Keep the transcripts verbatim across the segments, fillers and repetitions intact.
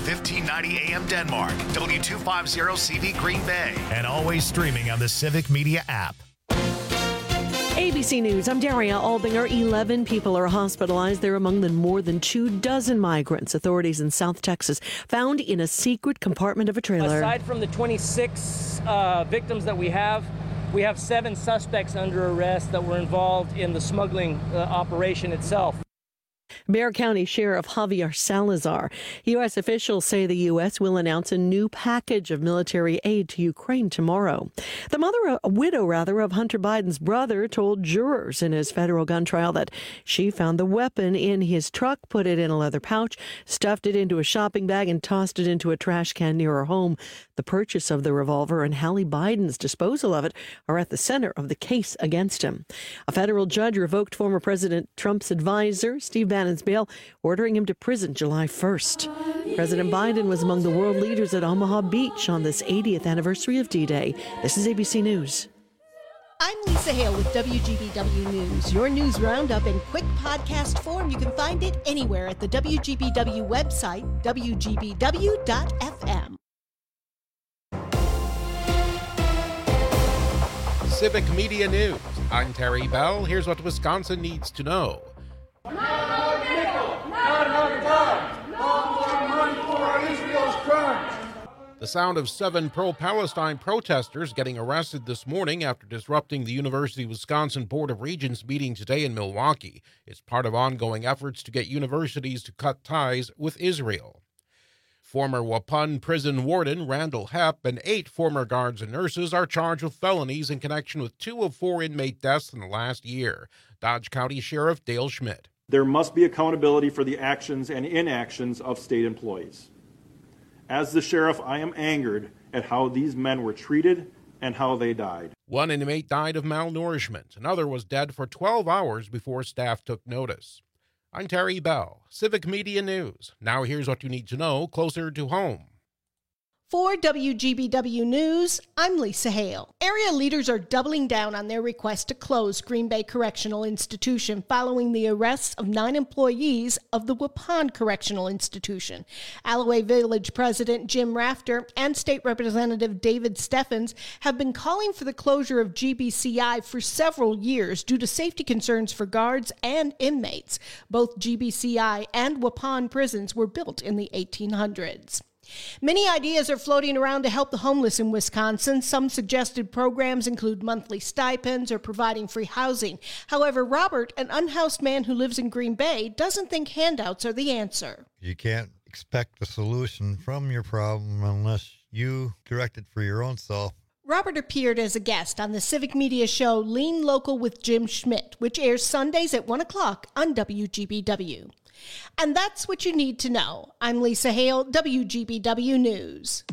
fifteen ninety A M Denmark, W two fifty C V Green Bay, and always streaming on the Civic Media app. A B C News, I'm Daria Albinger. eleven people are hospitalized. They're among the more than two dozen migrants authorities in South Texas found in a secret compartment of a trailer. Aside from the twenty-six uh, victims that we have, we have seven suspects under arrest that were involved in the smuggling uh, operation itself. Bexar County Sheriff Javier Salazar. U S officials say the U S will announce a new package of military aid to Ukraine tomorrow. The mother, a widow rather, of Hunter Biden's brother told jurors in his federal gun trial that she found the weapon in his truck, put it in a leather pouch, stuffed it into a shopping bag, and tossed it into a trash can near her home. The purchase of the revolver and Hallie Biden's disposal of it are at the center of the case against him. A federal judge revoked former President Trump's advisor, Steve Bannon's bail, ordering him to prison July first. President Biden was among the world leaders at Omaha Beach on this eightieth anniversary of D-Day. This is A B C News. I'm Lisa Hale with W G B W News. Your news roundup in quick podcast form. You can find it anywhere at the W G B W website, W G B W dot F M. Civic Media News. I'm Terry Bell. Here's what Wisconsin needs to know. Not another nickel, not another dime, no more money for Israel's crimes. The sound of seven pro-Palestine protesters getting arrested this morning after disrupting the University of Wisconsin Board of Regents meeting today in Milwaukee is part of ongoing efforts to get universities to cut ties with Israel. Former Waupun prison warden Randall Hepp and eight former guards and nurses are charged with felonies in connection with two of four inmate deaths in the last year. Dodge County Sheriff Dale Schmidt. There must be accountability for the actions and inactions of state employees. As the sheriff, I am angered at how these men were treated and how they died. One inmate died of malnourishment. Another was dead for twelve hours before staff took notice. I'm Terry Bell, Civic Media News. Now here's what you need to know closer to home. For W G B W News, I'm Lisa Hale. Area leaders are doubling down on their request to close Green Bay Correctional Institution following the arrests of nine employees of the Waupun Correctional Institution. Alloway Village President Jim Rafter and State Representative David Steffens have been calling for the closure of G B C I for several years due to safety concerns for guards and inmates. Both G B C I and Waupun prisons were built in the eighteen hundreds. Many ideas are floating around to help the homeless in Wisconsin. Some suggested programs include monthly stipends or providing free housing. However, Robert, an unhoused man who lives in Green Bay, doesn't think handouts are the answer. You can't expect a solution from your problem unless you direct it for your own self. Robert appeared as a guest on the Civic Media show Lean Local with Jim Schmidt, which airs Sundays at one o'clock on W G B W. And that's what you need to know. I'm Lisa Hale, W G B W News.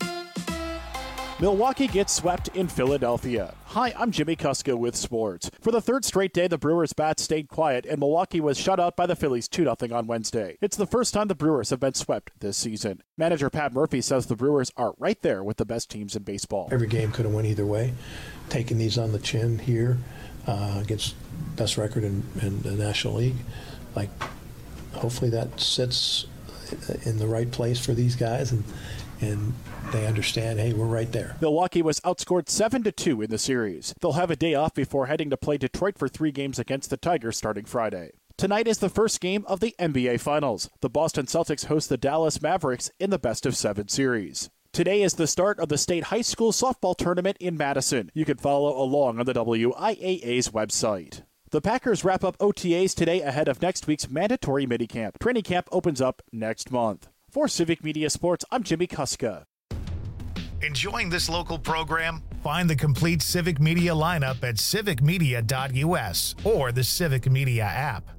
Milwaukee gets swept in Philadelphia. Hi, I'm Jimmy Kuska with sports. For the third straight day, the Brewers' bats stayed quiet, and Milwaukee was shut out by the Phillies two nothing on Wednesday. It's the first time the Brewers have been swept this season. Manager Pat Murphy says the Brewers are right there with the best teams in baseball. Every game could have went either way. Taking these on the chin here uh, against best record in, in the National League, like hopefully that sits in the right place for these guys, and and they understand, hey, we're right there. Milwaukee was outscored seven to two in the series. They'll have a day off before heading to play Detroit for three games against the Tigers starting Friday. Tonight is the first game of the N B A Finals. The Boston Celtics host the Dallas Mavericks in the best-of-seven series. Today is the start of the state high school softball tournament in Madison. You can follow along on the W I A A's website. The Packers wrap up O T As today ahead of next week's mandatory minicamp. Training camp opens up next month. For Civic Media Sports, I'm Jimmy Kuska. Enjoying this local program? Find the complete Civic Media lineup at civic media dot U S or the Civic Media app.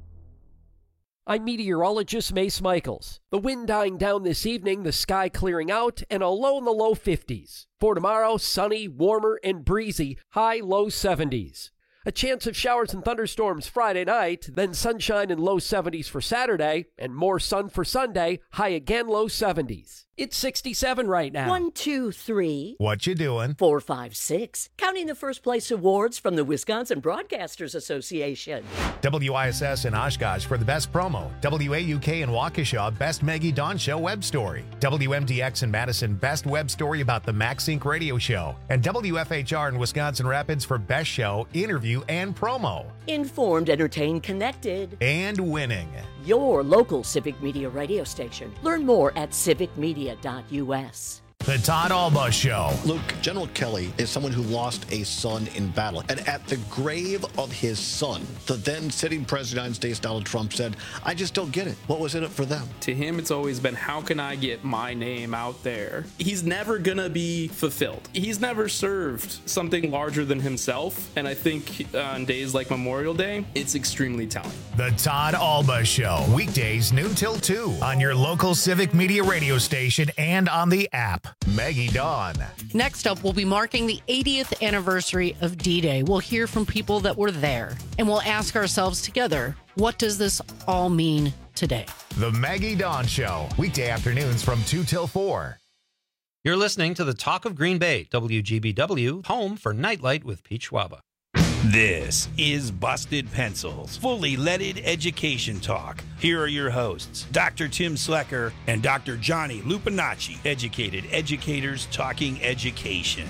I'm meteorologist Mace Michaels. The wind dying down this evening, the sky clearing out, and a low in the low fifties. For tomorrow, sunny, warmer, and breezy, high low seventies. A chance of showers and thunderstorms Friday night, then sunshine and low seventies for Saturday, and more sun for Sunday, high again low seventies. It's sixty-seven right now. One, two, three. What you doing? Four, five, six. Counting the first place awards from the Wisconsin Broadcasters Association. W I S S in Oshkosh for the best promo. W A U K in Waukesha, best Maggie Dawn Show web story. W M D X in Madison, best web story about the MaxSync radio show. And W F H R in Wisconsin Rapids for best show, interview, and promo. Informed, entertained, connected. And winning. Your local Civic Media radio station. Learn more at civic media dot U S. The Todd Alba Show. Luke, General Kelly is someone who lost a son in battle. And at the grave of his son, the then sitting president of the United States, Donald Trump, said, I just don't get it. What was in it for them? To him, it's always been, how can I get my name out there? He's never going to be fulfilled. He's never served something larger than himself. And I think on days like Memorial Day, it's extremely telling. The Todd Alba Show. Weekdays noon till two on your local Civic Media radio station and on the app. Maggie Dawn. Next up, we'll be marking the eightieth anniversary of D-Day. We'll hear from people that were there, and we'll ask ourselves together, what does this all mean today? The Maggie Dawn Show. Weekday afternoons from two till four. You're listening to the Talk of Green Bay, W G B W, home for Nightlight with Pete Schwaba. This is Busted Pencils, fully leaded education talk. Here are your hosts, Doctor Tim Slecker and Doctor Johnny Lupinacci, educated educators talking education.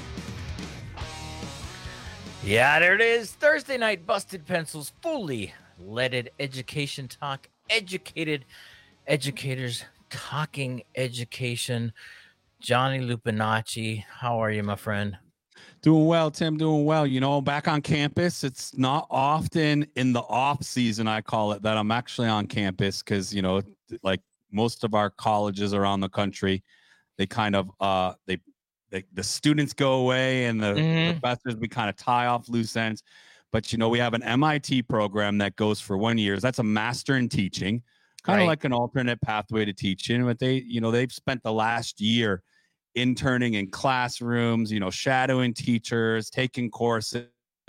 Yeah, there it is. Thursday night, Busted Pencils, fully leaded education talk, educated educators talking education. Johnny Lupinacci, how are you, my friend? Doing well, Tim, doing well. You know, back on campus, it's not often in the off season, I call it, that I'm actually on campus because, you know, like most of our colleges around the country, they kind of, uh, they, they the students go away and the mm-hmm. professors, we kind of tie off loose ends. But, you know, we have an M I T program that goes for one year. That's a master in teaching, kind of right. like an alternate pathway to teaching. But they, you know, they've spent the last year interning in classrooms, you know, shadowing teachers, taking courses.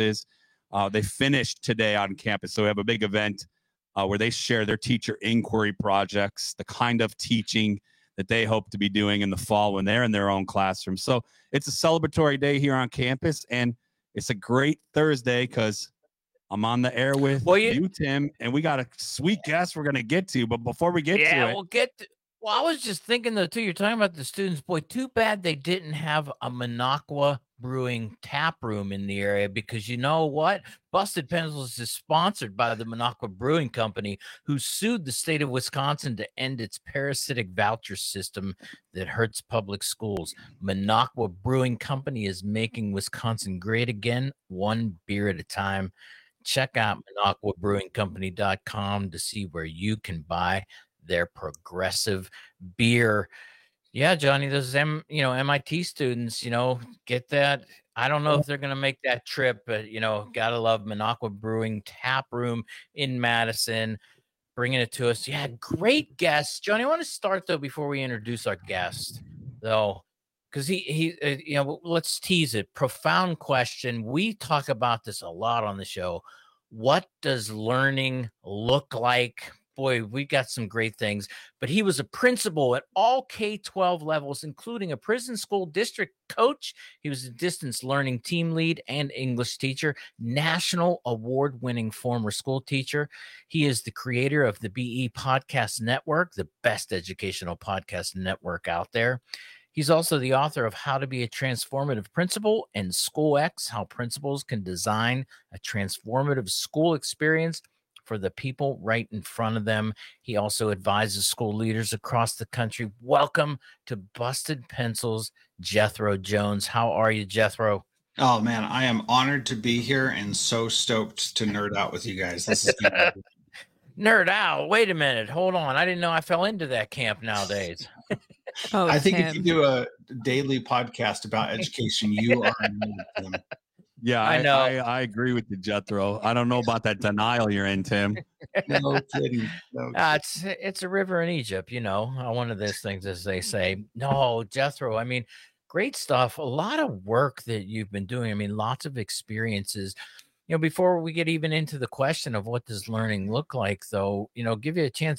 Uh, they finished today on campus. So we have a big event uh, where they share their teacher inquiry projects, the kind of teaching that they hope to be doing in the fall when they're in their own classroom. So it's a celebratory day here on campus, and it's a great Thursday because I'm on the air with well, you, you, Tim, and we got a sweet guest we're going to get to. But before we get yeah, to it. we'll get to Well, I was just thinking, though, too, you're talking about the students. Boy, too bad they didn't have a Minocqua Brewing tap room in the area because you know what? Busted Pencils is sponsored by the Minocqua Brewing Company, who sued the state of Wisconsin to end its parasitic voucher system that hurts public schools. Minocqua Brewing Company is making Wisconsin great again, one beer at a time. Check out Minocqua Brewing Company dot com to see where you can buy their progressive beer. Yeah, Johnny, those M, you know, M I T students, you know, get that. I don't know if they're going to make that trip, but, you know, gotta love Minocqua Brewing Tap Room in Madison, bringing it to us. Yeah, great guest. Johnny, I want to start, though, before we introduce our guest, though, because he, he uh, you know, let's tease it. Profound question. We talk about this a lot on the show. What does learning look like? Boy, we got some great things, but he was a principal at all K twelve levels, including a prison school district coach. He was a distance learning team lead and English teacher, national award-winning former school teacher. He is the creator of the B E Podcast Network, the best educational podcast network out there. He's also the author of How to Be a Transformative Principal and SchoolX, How Principals Can Design a Transformative School Experience for the people right in front of them. He also advises school leaders across the country. Welcome to Busted Pencils, Jethro Jones. How are you, Jethro? Oh, man, I am honored to be here and so stoked to nerd out with you guys. This is gonna be- Nerd out? Wait a minute. Hold on. I didn't know I fell into that camp nowadays. oh, I think Tim. If you do a daily podcast about education, you are a nerd, Tim. Yeah, I, I know. I, I agree with you, Jethro. I don't know about that denial you're in, Tim. No kidding. No kidding. Uh, it's it's a river in Egypt, you know. Uh, one of those things, as they say. No, Jethro. I mean, great stuff. A lot of work that you've been doing. I mean, lots of experiences. You know, before we get even into the question of what does learning look like, though, you know, give you a chance.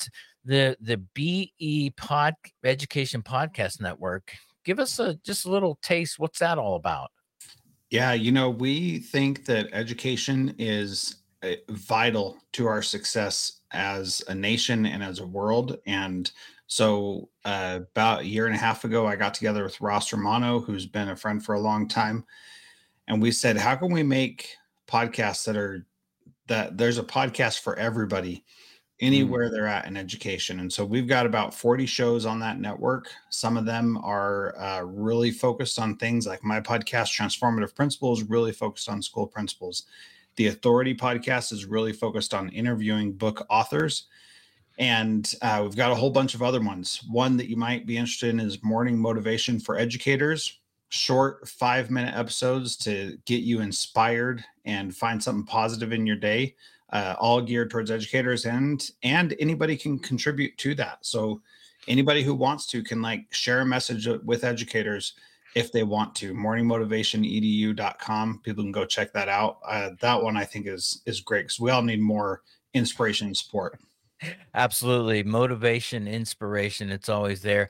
the the B E Pod Education Podcast Network. Give us a just a little taste. What's that all about? Yeah, you know, we think that education is uh, vital to our success as a nation and as a world. And so uh, about a year and a half ago, I got together with Ross Romano, who's been a friend for a long time. And we said, how can we make podcasts that are that there's a podcast for everybody anywhere mm. they're at in education. And so we've got about forty shows on that network. Some of them are uh, really focused on things like my podcast, Transformative Principles, really focused on school principals. The Authority podcast is really focused on interviewing book authors. And uh, we've got a whole bunch of other ones. One that you might be interested in is Morning Motivation for Educators. Short five minute episodes to get you inspired and find something positive in your day, uh, all geared towards educators, and and anybody can contribute to that. So anybody who wants to can like share a message with educators if they want to. morning motivation e d u dot com. People can go check that out. Uh, that one I think is is great because we all need more inspiration and support. Absolutely. Motivation, inspiration. It's always there.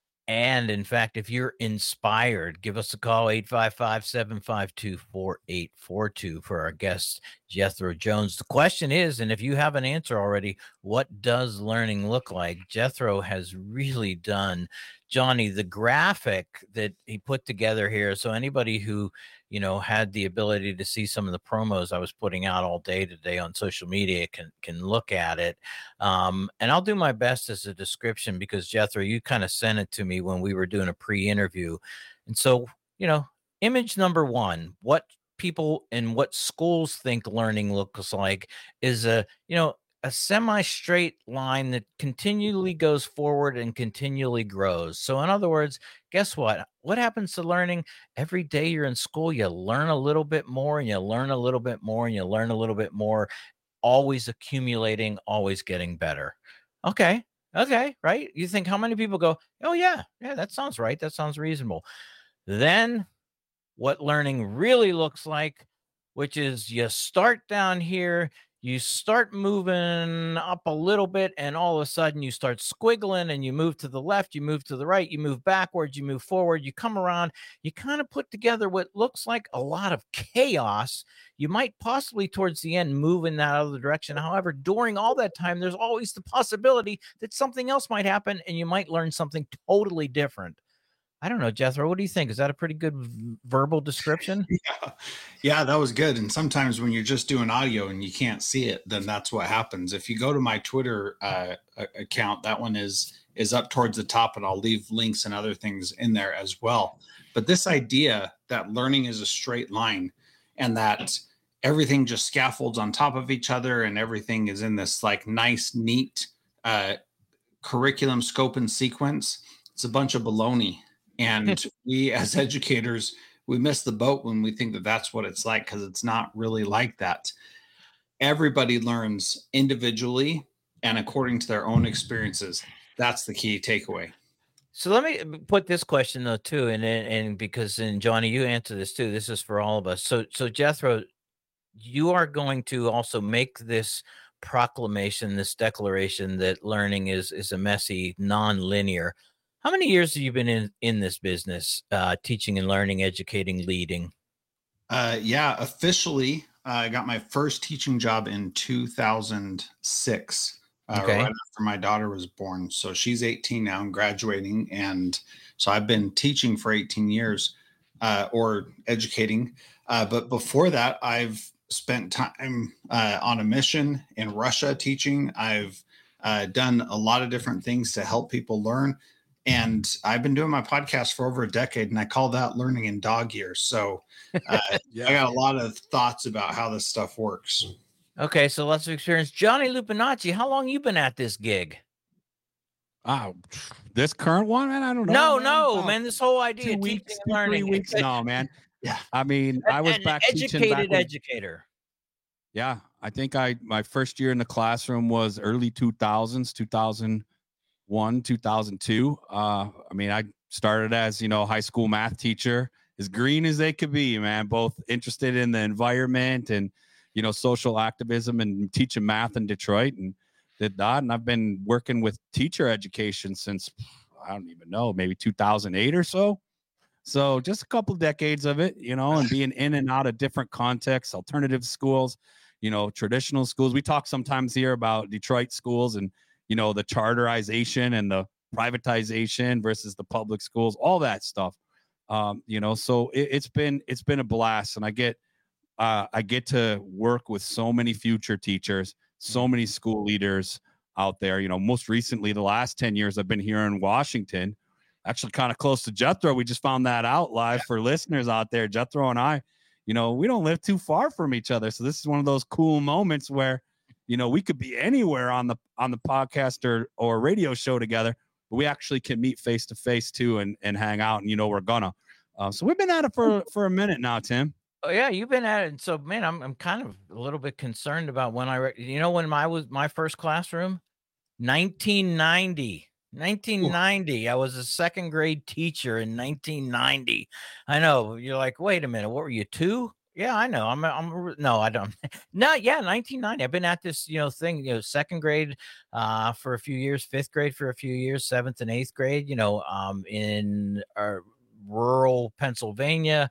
And in fact, if you're inspired, give us a call, eight five five, seven five two, four eight four two for our guest, Jethro Jones. The question is, and if you have an answer already, what does learning look like? Jethro has really done, Johnny, the graphic that he put together here. So anybody who, you know, had the ability to see some of the promos I was putting out all day today on social media can can look at it. Um, and I'll do my best as a description because, Jethro, you kind of sent it to me when we were doing a pre-interview. And so, you know, image number one, what people and what schools think learning looks like is a, you know, a semi-straight line that continually goes forward and continually grows. So in other words, guess what? What happens to learning? Every day you're in school, you learn a little bit more and you learn a little bit more and you learn a little bit more, always accumulating, always getting better. Okay. Okay. Right. You think how many people go, oh yeah, yeah, that sounds right. That sounds reasonable. Then what learning really looks like, which is you start down here, you start moving up a little bit, and all of a sudden you start squiggling and you move to the left, you move to the right, you move backwards, you move forward, you come around, you kind of put together what looks like a lot of chaos. You might possibly towards the end move in that other direction. However, during all that time, there's always the possibility that something else might happen and you might learn something totally different. I don't know, Jethro, what do you think? Is that a pretty good v- verbal description? Yeah. yeah, that was good. And sometimes when you're just doing audio and you can't see it, then that's what happens. If you go to my Twitter uh, account, that one is is up towards the top, and I'll leave links and other things in there as well. But this idea that learning is a straight line and that everything just scaffolds on top of each other and everything is in this like nice, neat uh, curriculum scope and sequence, it's a bunch of baloney. And we as educators, we miss the boat when we think that that's what it's like, because it's not really like that. Everybody learns individually and according to their own experiences. That's the key takeaway. So let me put this question though too, and and because and Johnny, you answer this too. This is for all of us. So so Jethro, you are going to also make this proclamation, this declaration that learning is is a messy, non-linear. How many years have you been in, in this business, uh, teaching and learning, educating, leading? Uh, yeah, officially, uh, I got my first teaching job in two thousand six, uh, Okay. right after my daughter was born. So she's eighteen now and graduating. And so I've been teaching for eighteen years uh, or educating. Uh, but before that, I've spent time uh, on a mission in Russia teaching. I've uh, done a lot of different things to help people learn. And I've been doing my podcast for over a decade, and I call that learning in dog years. So uh, Yeah. I got a lot of thoughts about how this stuff works. Okay, so let's experience. Johnny Lupinacci, how long you been at this gig? Oh, this current one, man, I don't know. No, man. no, About man. This whole idea, two weeks, teaching two, and three learning. weeks. No, man. Yeah, I mean, I was An back teaching back educated when- educator. Yeah, I think I my first year in the classroom was early two thousands, two thousand one, two thousand two. Uh, I mean, I started as, you know, high school math teacher, as green as they could be, man, both interested in the environment and, you know, social activism and teaching math in Detroit. And did that. And I've been working with teacher education since, I don't even know, maybe two thousand eight or so. So just a couple decades of it, you know, and being in and out of different contexts, alternative schools, you know, traditional schools. We talk sometimes here about Detroit schools and, you know, the charterization and the privatization versus the public schools, all that stuff. Um, you know, so it, it's been, it's been a blast. And I get, uh, I get to work with so many future teachers, so many school leaders out there. You know, most recently, the last ten years I've been here in Washington, actually kind of close to Jethro. We just found that out live yeah. for listeners out there. Jethro and I, you know, we don't live too far from each other. So this is one of those cool moments where, you know, we could be anywhere on the, on the podcast or, or radio show together, but we actually can meet face to face too, and, and hang out. And, you know, we're gonna, uh, so we've been at it for, for a minute now, Tim. Oh yeah. You've been at it. And so, man, I'm, I'm kind of a little bit concerned about when I, re- you know, when my was my first classroom, nineteen ninety. nineteen ninety. I was a second grade teacher in nineteen ninety. I know you're like, wait a minute, what were you, two? Yeah, I know. I'm, I'm, no, I don't. No, yeah, nineteen ninety. I've been at this, you know, thing, you know, second grade uh, for a few years, fifth grade for a few years, seventh and eighth grade, you know, um, in our rural Pennsylvania,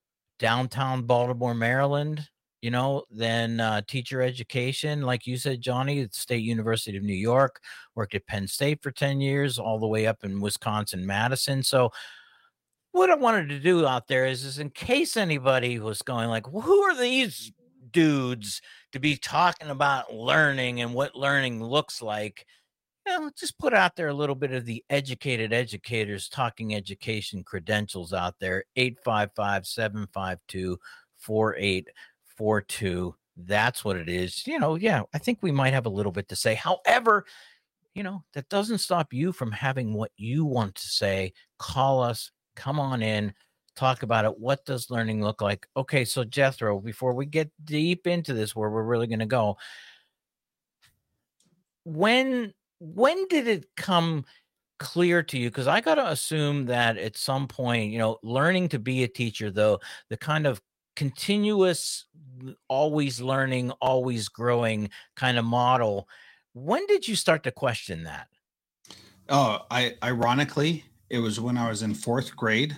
downtown Baltimore, Maryland. You know, then uh, teacher education, like you said, Johnny, at State University of New York, worked at Penn State for ten years, all the way up in Wisconsin, Madison. So what I wanted to do out there is, is in case anybody was going like, well, who are these dudes to be talking about learning and what learning looks like? You know, just put out there a little bit of the educated educators talking education credentials out there. Eight five five, seven five two, four eight four two. That's what it is. You know, yeah, I think we might have a little bit to say. However, you know, that doesn't stop you from having what you want to say. Call us, come on in, talk about it. What does learning look like? Okay, so Jethro, before we get deep into this, where we're really going to go, when when did it come clear to you? Because I got to assume that at some point, you know, learning to be a teacher, though, the kind of continuous, always learning, always growing kind of model. When did you start to question that? Oh, I ironically, it was when I was in fourth grade,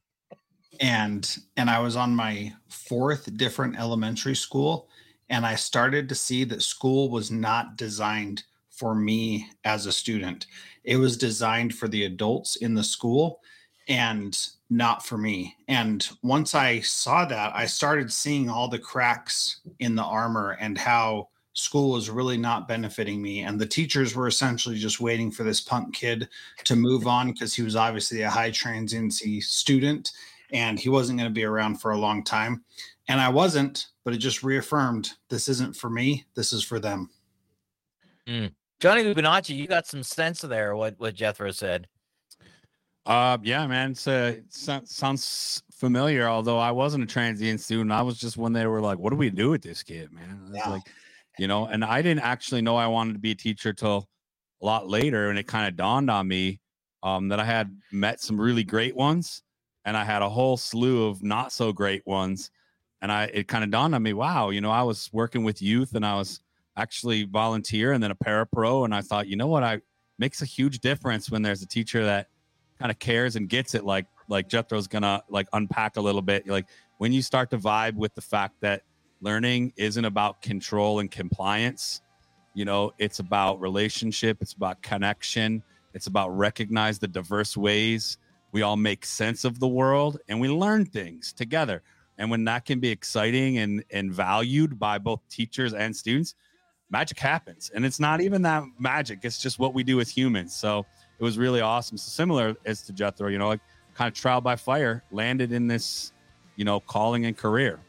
and and I was on my fourth different elementary school, and I started to see that school was not designed for me as a student. It was designed for the adults in the school and not for me. And once I saw that, I started seeing all the cracks in the armor and how school was really not benefiting me. And the teachers were essentially just waiting for this punk kid to move on because he was obviously a high transiency student and he wasn't going to be around for a long time. And I wasn't, but it just reaffirmed, this isn't for me. This is for them. Mm. Johnny Lupinacci, you got some sense there, what, what Jethro said. Uh, yeah, man, it's, uh, it sounds familiar, although I wasn't a transient student. I was just when they were like, what do we do with this kid, man? I was yeah. like, you know, and I didn't actually know I wanted to be a teacher till a lot later. And it kind of dawned on me um, that I had met some really great ones and I had a whole slew of not so great ones. And I, it kind of dawned on me, wow, you know, I was working with youth and I was actually volunteer and then a parapro. And I thought, you know what, I makes a huge difference when there's a teacher that kind of cares and gets it, like like Jethro's gonna like unpack a little bit. Like when you start to vibe with the fact that learning isn't about control and compliance, you know, it's about relationship, it's about connection, it's about recognize the diverse ways we all make sense of the world and we learn things together. And when that can be exciting and and valued by both teachers and students, magic happens. And it's not even that magic, it's just what we do as humans. So it was really awesome. So similar as to Jethro, you know, like kind of trial by fire, landed in this, you know, calling and career.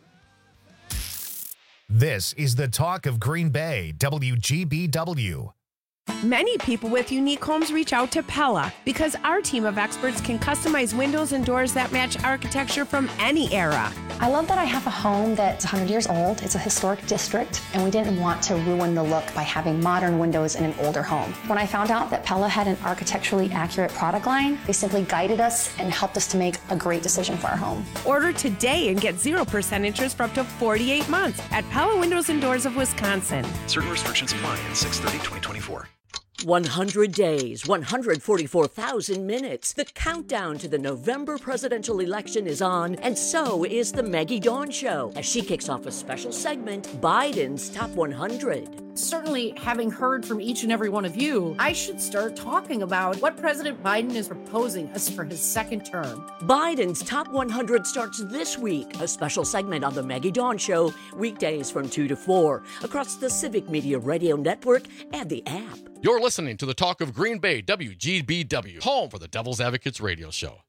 This is the talk of Green Bay, W G B W. Many people with unique homes reach out to Pella because our team of experts can customize windows and doors that match architecture from any era. I love that I have a home that's one hundred years old. It's a historic district, and we didn't want to ruin the look by having modern windows in an older home. When I found out that Pella had an architecturally accurate product line, they simply guided us and helped us to make a great decision for our home. Order today and get zero percent interest for up to forty-eight months at Pella Windows and Doors of Wisconsin. Certain restrictions apply in six thirty twenty twenty-four. one hundred days, one hundred forty-four thousand minutes. The countdown to the November presidential election is on, and so is the Maggie Dawn Show, as she kicks off a special segment, Biden's Top one hundred. Certainly, having heard from each and every one of you, I should start talking about what President Biden is proposing us for his second term. Biden's Top one hundred starts this week, a special segment on the Maggie Dawn Show, weekdays from two to four, across the Civic Media Radio Network and the app. You're listening to the Talk of Green Bay, W G B W, home for the Devil's Advocates radio show.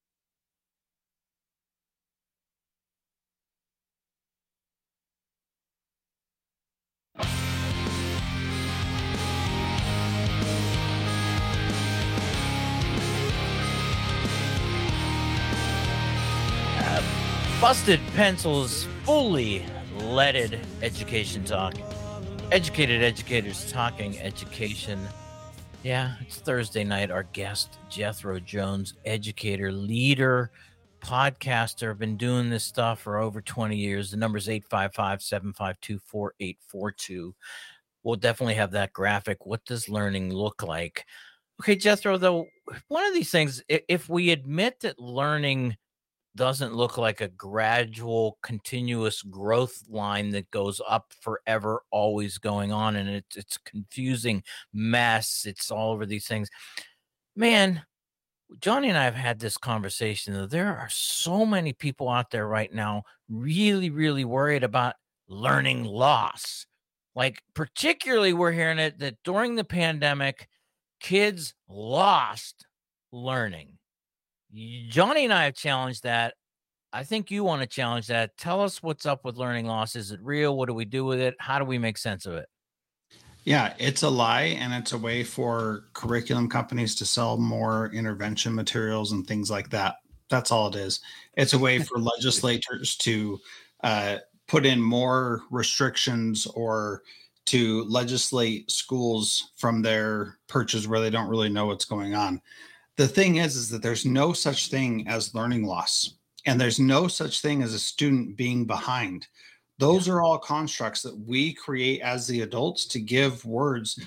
Uh, Busted Pencils, fully leaded education talk. Educated educators talking education. Yeah, it's Thursday night. Our guest, Jethro Jones, educator, leader, podcaster, been doing this stuff for over twenty years. The number is eight five five, seven five two, four eight four two. We'll definitely have that graphic. What does learning look like? Okay, Jethro, though, one of these things, if we admit that learning doesn't look like a gradual, continuous growth line that goes up forever, always going on, and it's it's confusing mess. It's all over these things. Man, Johnny and I have had this conversation, though. There are so many people out there right now really, really worried about learning loss. Like, particularly, we're hearing it that during the pandemic, kids lost learning. Johnny and I have challenged that. I think you want to challenge that. Tell us what's up with learning loss. Is it real? What do we do with it? How do we make sense of it? Yeah, it's a lie, and it's a way for curriculum companies to sell more intervention materials and things like that. That's all it is. It's a way for legislators to uh, put in more restrictions or to legislate schools from their perches where they don't really know what's going on. The thing is, is that there's no such thing as learning loss, and there's no such thing as a student being behind. Those are all constructs that we create as the adults to give words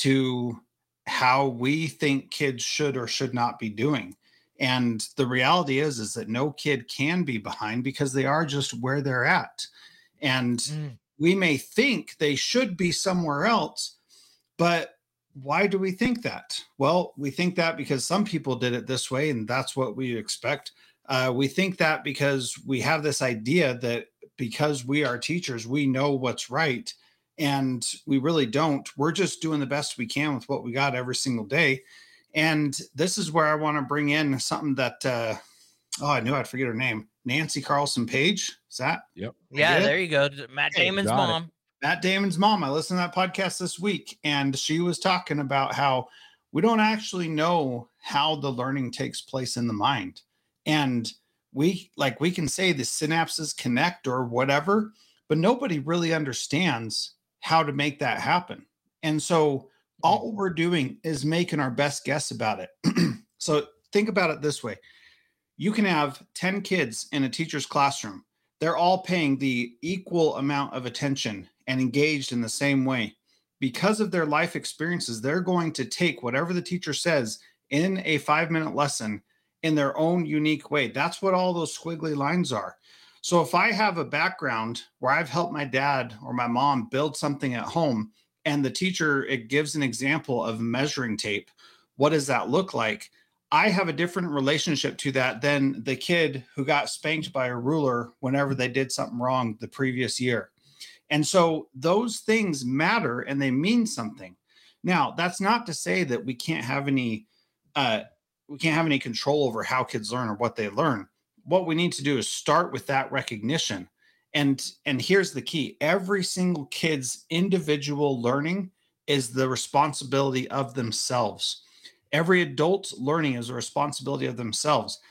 to how we think kids should or should not be doing. And the reality is, is that no kid can be behind because they are just where they're at. And mm. we may think they should be somewhere else, but why do we think that? Well, we think that because some people did it this way, and that's what we expect. Uh, we think that because we have this idea that because we are teachers, we know what's right, and we really don't. We're just doing the best we can with what we got every single day. And this is where I want to bring in something that, uh, oh, I knew I'd forget her name. Nancy Carlson Page. Is that? Yep. Yeah, there you go. Matt Damon's hey, mom. It. Matt Damon's mom. I listened to that podcast this week, and she was talking about how we don't actually know how the learning takes place in the mind. And we like we can say the synapses connect or whatever, but nobody really understands how to make that happen. And so all we're doing is making our best guess about it. So think about it this way. You can have ten kids in a teacher's classroom. They're all paying the equal amount of attention and engaged in the same way. Because of their life experiences, they're going to take whatever the teacher says in a five-minute lesson in their own unique way. That's what all those squiggly lines are. So if I have a background where I've helped my dad or my mom build something at home, and the teacher, it gives an example of measuring tape, what does that look like? I have a different relationship to that than the kid who got spanked by a ruler whenever they did something wrong the previous year. And so those things matter and they mean something. Now, that's not to say that we can't have any uh, we can't have any control over how kids learn or what they learn. What we need to do is start with that recognition. And, and here's the key. Every single kid's individual learning is the responsibility of themselves. Every adult's learning is a responsibility of themselves.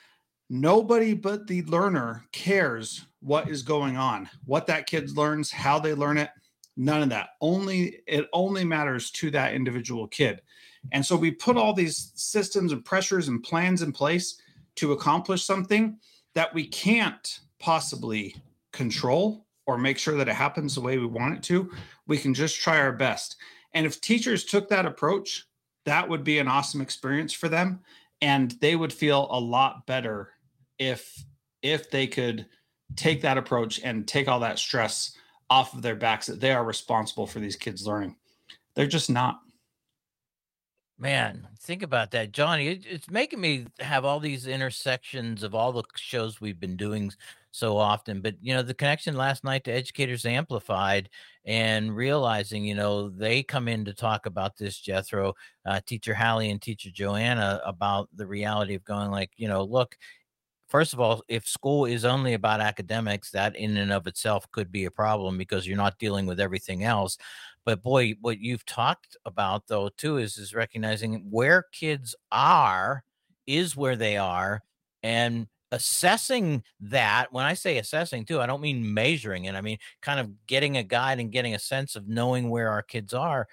Nobody but the learner cares what is going on, what that kid learns, how they learn it. None of that. Only it only matters to that individual kid. And so we put all these systems and pressures and plans in place to accomplish something that we can't possibly control or make sure that it happens the way we want it to. We can just try our best. And if teachers took that approach, that would be an awesome experience for them. And they would feel a lot better if if they could take that approach and take all that stress off of their backs, that they are responsible for these kids learning. They're just not. Man, think about that, Johnny. It, it's making me have all these intersections of all the shows we've been doing so often. But, you know, the connection last night to Educators Amplified and realizing, you know, they come in to talk about this, Jethro, uh, Teacher Hallie and Teacher Joanna, about the reality of going like, you know, look, first of all, if school is only about academics, that in and of itself could be a problem because you're not dealing with everything else. But boy, what you've talked about though too is is recognizing where kids are is where they are, and assessing that. When I say assessing too, I don't mean measuring it. I mean kind of getting a guide and getting a sense of knowing where our kids are.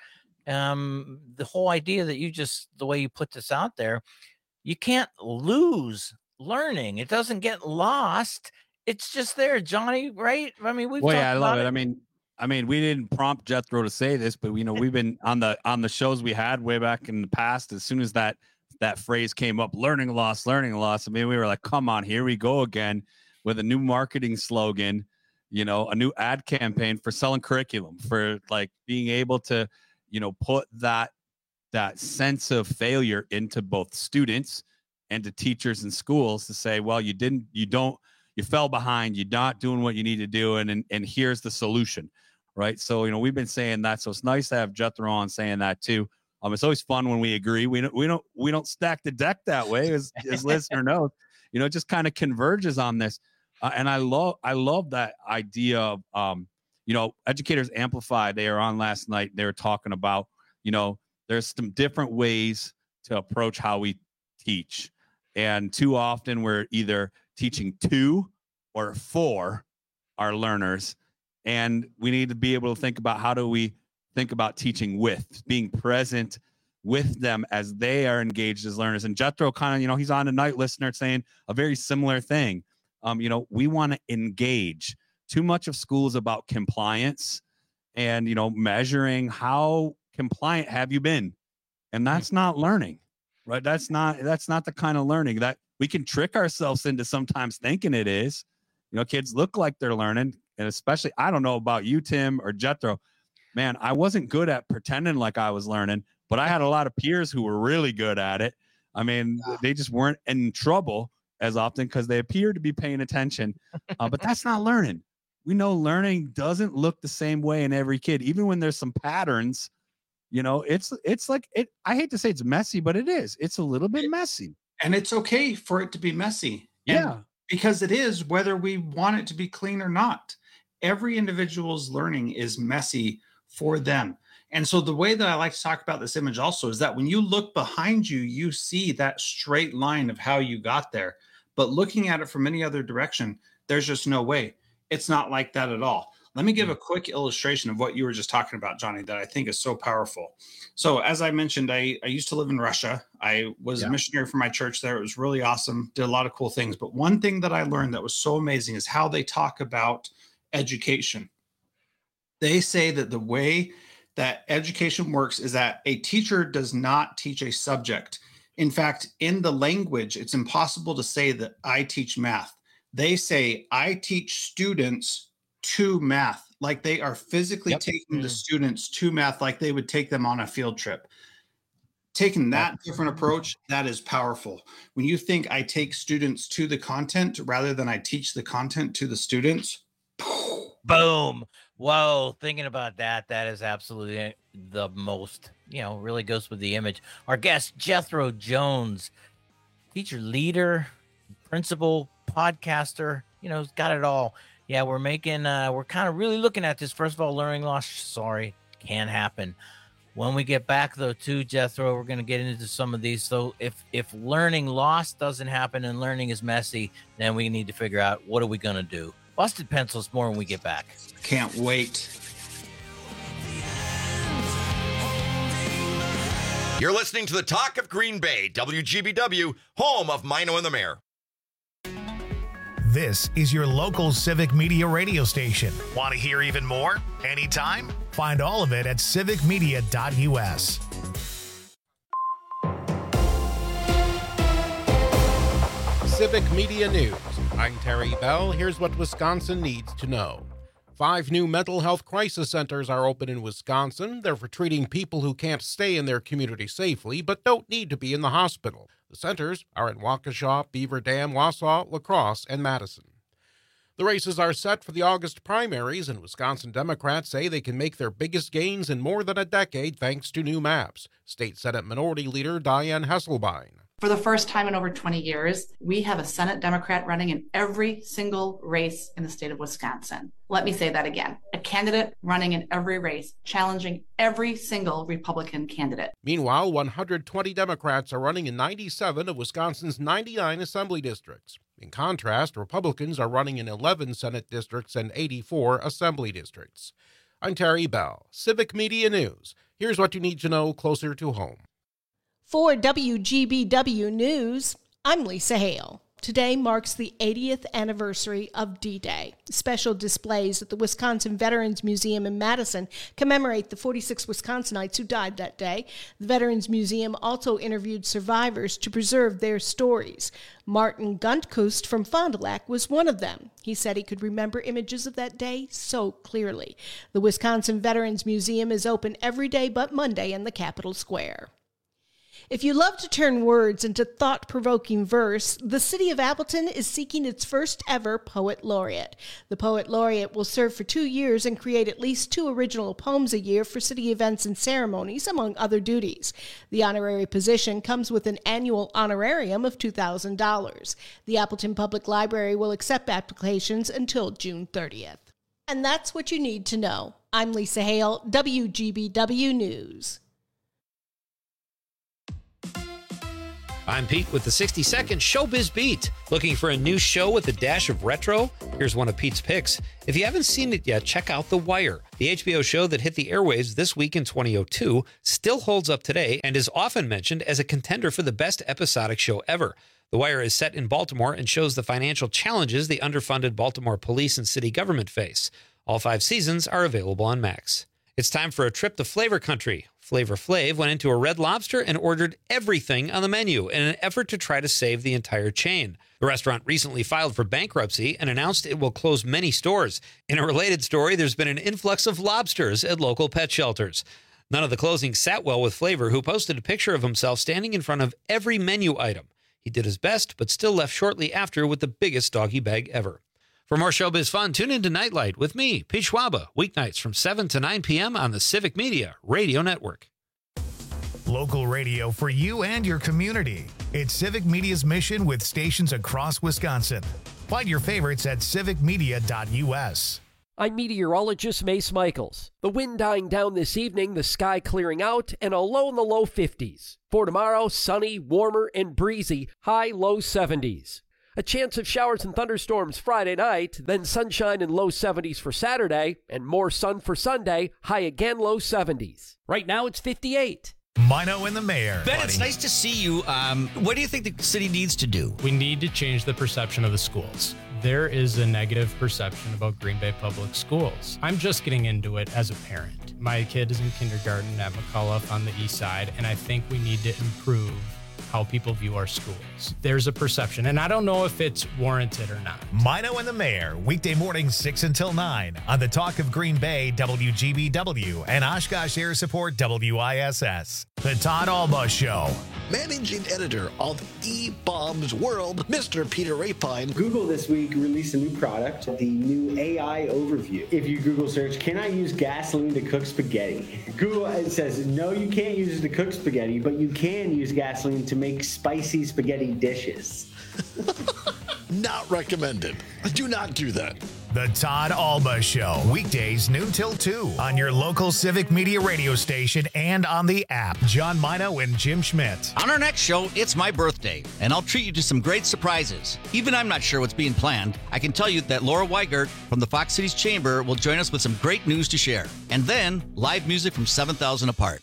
Um, the whole idea that you just the way you put this out there, you can't lose learning. It doesn't get lost. It's just there, Johnny, right? I mean, we've well, talked yeah, I love about it. it. I mean, I mean, we didn't prompt Jethro to say this, but you know, we've been on the on the shows we had way back in the past. As soon as that that phrase came up, learning loss, learning loss. I mean, we were like, come on, here we go again with a new marketing slogan, you know, a new ad campaign for selling curriculum, for like being able to, you know, put that that sense of failure into both students and to teachers and schools to say, well, you didn't, you don't, you fell behind, you're not doing what you need to do. And, and, and here's the solution, right? So, you know, we've been saying that. So it's nice to have Jethro on saying that too. Um, it's always fun when we agree. We don't, we don't, we don't stack the deck that way, as, as listener knows, you know, it just kind of converges on this. Uh, and I love, I love that idea of, um, you know, Educators Amplified, they are on last night. They were talking about, you know, there's some different ways to approach how we teach. And too often we're either teaching to or for our learners. And we need to be able to think about how do we think about teaching with, being present with them as they are engaged as learners. And Jethro kind of, you know, he's on tonight, listener, saying a very similar thing. Um, you know, we want to engage. Too much of school is about compliance and, you know, measuring how compliant have you been? And that's not learning. Right. That's not that's not the kind of learning that we can trick ourselves into sometimes thinking it is. You know, kids look like they're learning. And especially, I don't know about you, Tim or Jethro. Man, I wasn't good at pretending like I was learning, but I had a lot of peers who were really good at it. I mean, they just weren't in trouble as often because they appeared to be paying attention. Uh, but that's not learning. We know learning doesn't look the same way in every kid, even when there's some patterns. You know, it's it's like it. I hate to say it's messy, but it is. It's a little bit messy, and it's okay for it to be messy. Yeah, and because it is, whether we want it to be clean or not. Every individual's learning is messy for them, and so the way that I like to talk about this image also is that when you look behind you, you see that straight line of how you got there. But looking at it from any other direction, there's just no way. It's not like that at all. Let me give a quick illustration of what you were just talking about, Johnny, that I think is so powerful. So as I mentioned, I, I used to live in Russia. I was yeah. a missionary for my church there. It was really awesome. Did a lot of cool things. But one thing that I learned that was so amazing is how they talk about education. They say that the way that education works is that a teacher does not teach a subject. In fact, in the language, it's impossible to say that I teach math. They say I teach students to math, like they are physically yep. taking mm-hmm. the students to math, like they would take them on a field trip. Taking that yep. different approach, that is powerful. When you think I take students to the content rather than I teach the content to the students. Boom. Whoa. Thinking about that, that is absolutely the most, you know, really goes with the image. Our guest, Jethro Jones, teacher, leader, principal, podcaster, you know, got it all. Yeah, we're making, uh, we're kind of really looking at this. First of all, learning loss, sorry, can happen. When we get back, though, too, Jethro, we're going to get into some of these. So if if learning loss doesn't happen and learning is messy, then we need to figure out what are we going to do. Busted Pencils more when we get back. Can't wait. You're listening to the Talk of Green Bay, W G B W, home of Mino and the Mayor. This is your local civic media radio station. Want to hear even more? Anytime? Find all of it at civic media dot U S. Civic Media News. I'm Terry Bell. Here's what Wisconsin needs to know. Five new mental health crisis centers are open in Wisconsin. They're for treating people who can't stay in their community safely but don't need to be in the hospital. The centers are in Waukesha, Beaver Dam, Wausau, La Crosse, and Madison. The races are set for the August primaries, and Wisconsin Democrats say they can make their biggest gains in more than a decade thanks to new maps. State Senate Minority Leader Diane Hesselbein. For the first time in over twenty years, we have a Senate Democrat running in every single race in the state of Wisconsin. Let me say that again. A candidate running in every race, challenging every single Republican candidate. Meanwhile, one hundred twenty Democrats are running in ninety-seven of Wisconsin's ninety-nine assembly districts. In contrast, Republicans are running in eleven Senate districts and eighty-four assembly districts. I'm Terry Bell, Civic Media News. Here's what you need to know closer to home. For W G B W News, I'm Lisa Hale. Today marks the eightieth anniversary of D-Day. Special displays at the Wisconsin Veterans Museum in Madison commemorate the forty-six Wisconsinites who died that day. The Veterans Museum also interviewed survivors to preserve their stories. Martin Guntkost from Fond du Lac was one of them. He said he could remember images of that day so clearly. The Wisconsin Veterans Museum is open every day but Monday in the Capitol Square. If you love to turn words into thought-provoking verse, the city of Appleton is seeking its first ever Poet Laureate. The Poet Laureate will serve for two years and create at least two original poems a year for city events and ceremonies, among other duties. The honorary position comes with an annual honorarium of two thousand dollars. The Appleton Public Library will accept applications until June thirtieth. And that's what you need to know. I'm Lisa Hale, W G B W News. I'm Pete with the sixty second Showbiz Beat. Looking for a new show with a dash of retro? Here's one of Pete's picks. If you haven't seen it yet, check out The Wire. The H B O show that hit the airwaves this week in twenty oh two still holds up today and is often mentioned as a contender for the best episodic show ever. The Wire is set in Baltimore and shows the financial challenges the underfunded Baltimore police and city government face. All five seasons are available on Max. It's time for a trip to Flavor Country. Flavor Flav went into a Red Lobster and ordered everything on the menu in an effort to try to save the entire chain. The restaurant recently filed for bankruptcy and announced it will close many stores. In a related story, there's been an influx of lobsters at local pet shelters. None of the closing sat well with Flavor, who posted a picture of himself standing in front of every menu item. He did his best, but still left shortly after with the biggest doggy bag ever. For more showbiz fun, tune in to Nightlight with me, Pete Schwaba, weeknights from seven to nine p.m. on the Civic Media Radio Network. Local radio for you and your community. It's Civic Media's mission with stations across Wisconsin. Find your favorites at civic media dot U S. I'm meteorologist Mace Michaels. The wind dying down this evening, the sky clearing out, and a low in the low fifties. For tomorrow, sunny, warmer, and breezy, high low seventies. A chance of showers and thunderstorms Friday night, then sunshine and low seventies for Saturday, and more sun for Sunday, high again low seventies. Right now it's fifty-eight. Mino and the Mayor. Ben, it's nice to see you. Um, what do you think the city needs to do? We need to change the perception of the schools. There is a negative perception about Green Bay Public Schools. I'm just getting into it as a parent. My kid is in kindergarten at McCullough on the east side, and I think we need to improve how people view our schools. There's a perception, and I don't know if it's warranted or not. Mino and the Mayor, weekday mornings six until nine on the Talk of Green Bay, W G B W, and Oshkosh Air Support, W I S S. The Todd Alba Show. Managing editor of E-Bombs World, Mister Peter Rapine. Google this week released a new product, the new A I Overview. If you Google search, can I use gasoline to cook spaghetti? Google it says, no, you can't use it to cook spaghetti, but you can use gasoline to make spicy spaghetti dishes. Not recommended. Do not do that. The Todd Alba Show, weekdays noon till two on your local Civic Media radio station and on the app. John Mino and Jim Schmidt. On our next show, it's my birthday, and I'll treat you to some great surprises. Even I'm not sure what's being planned. I can tell you that Laura Weigert from the Fox Cities Chamber will join us with some great news to share. And then, live music from seven thousand Apart.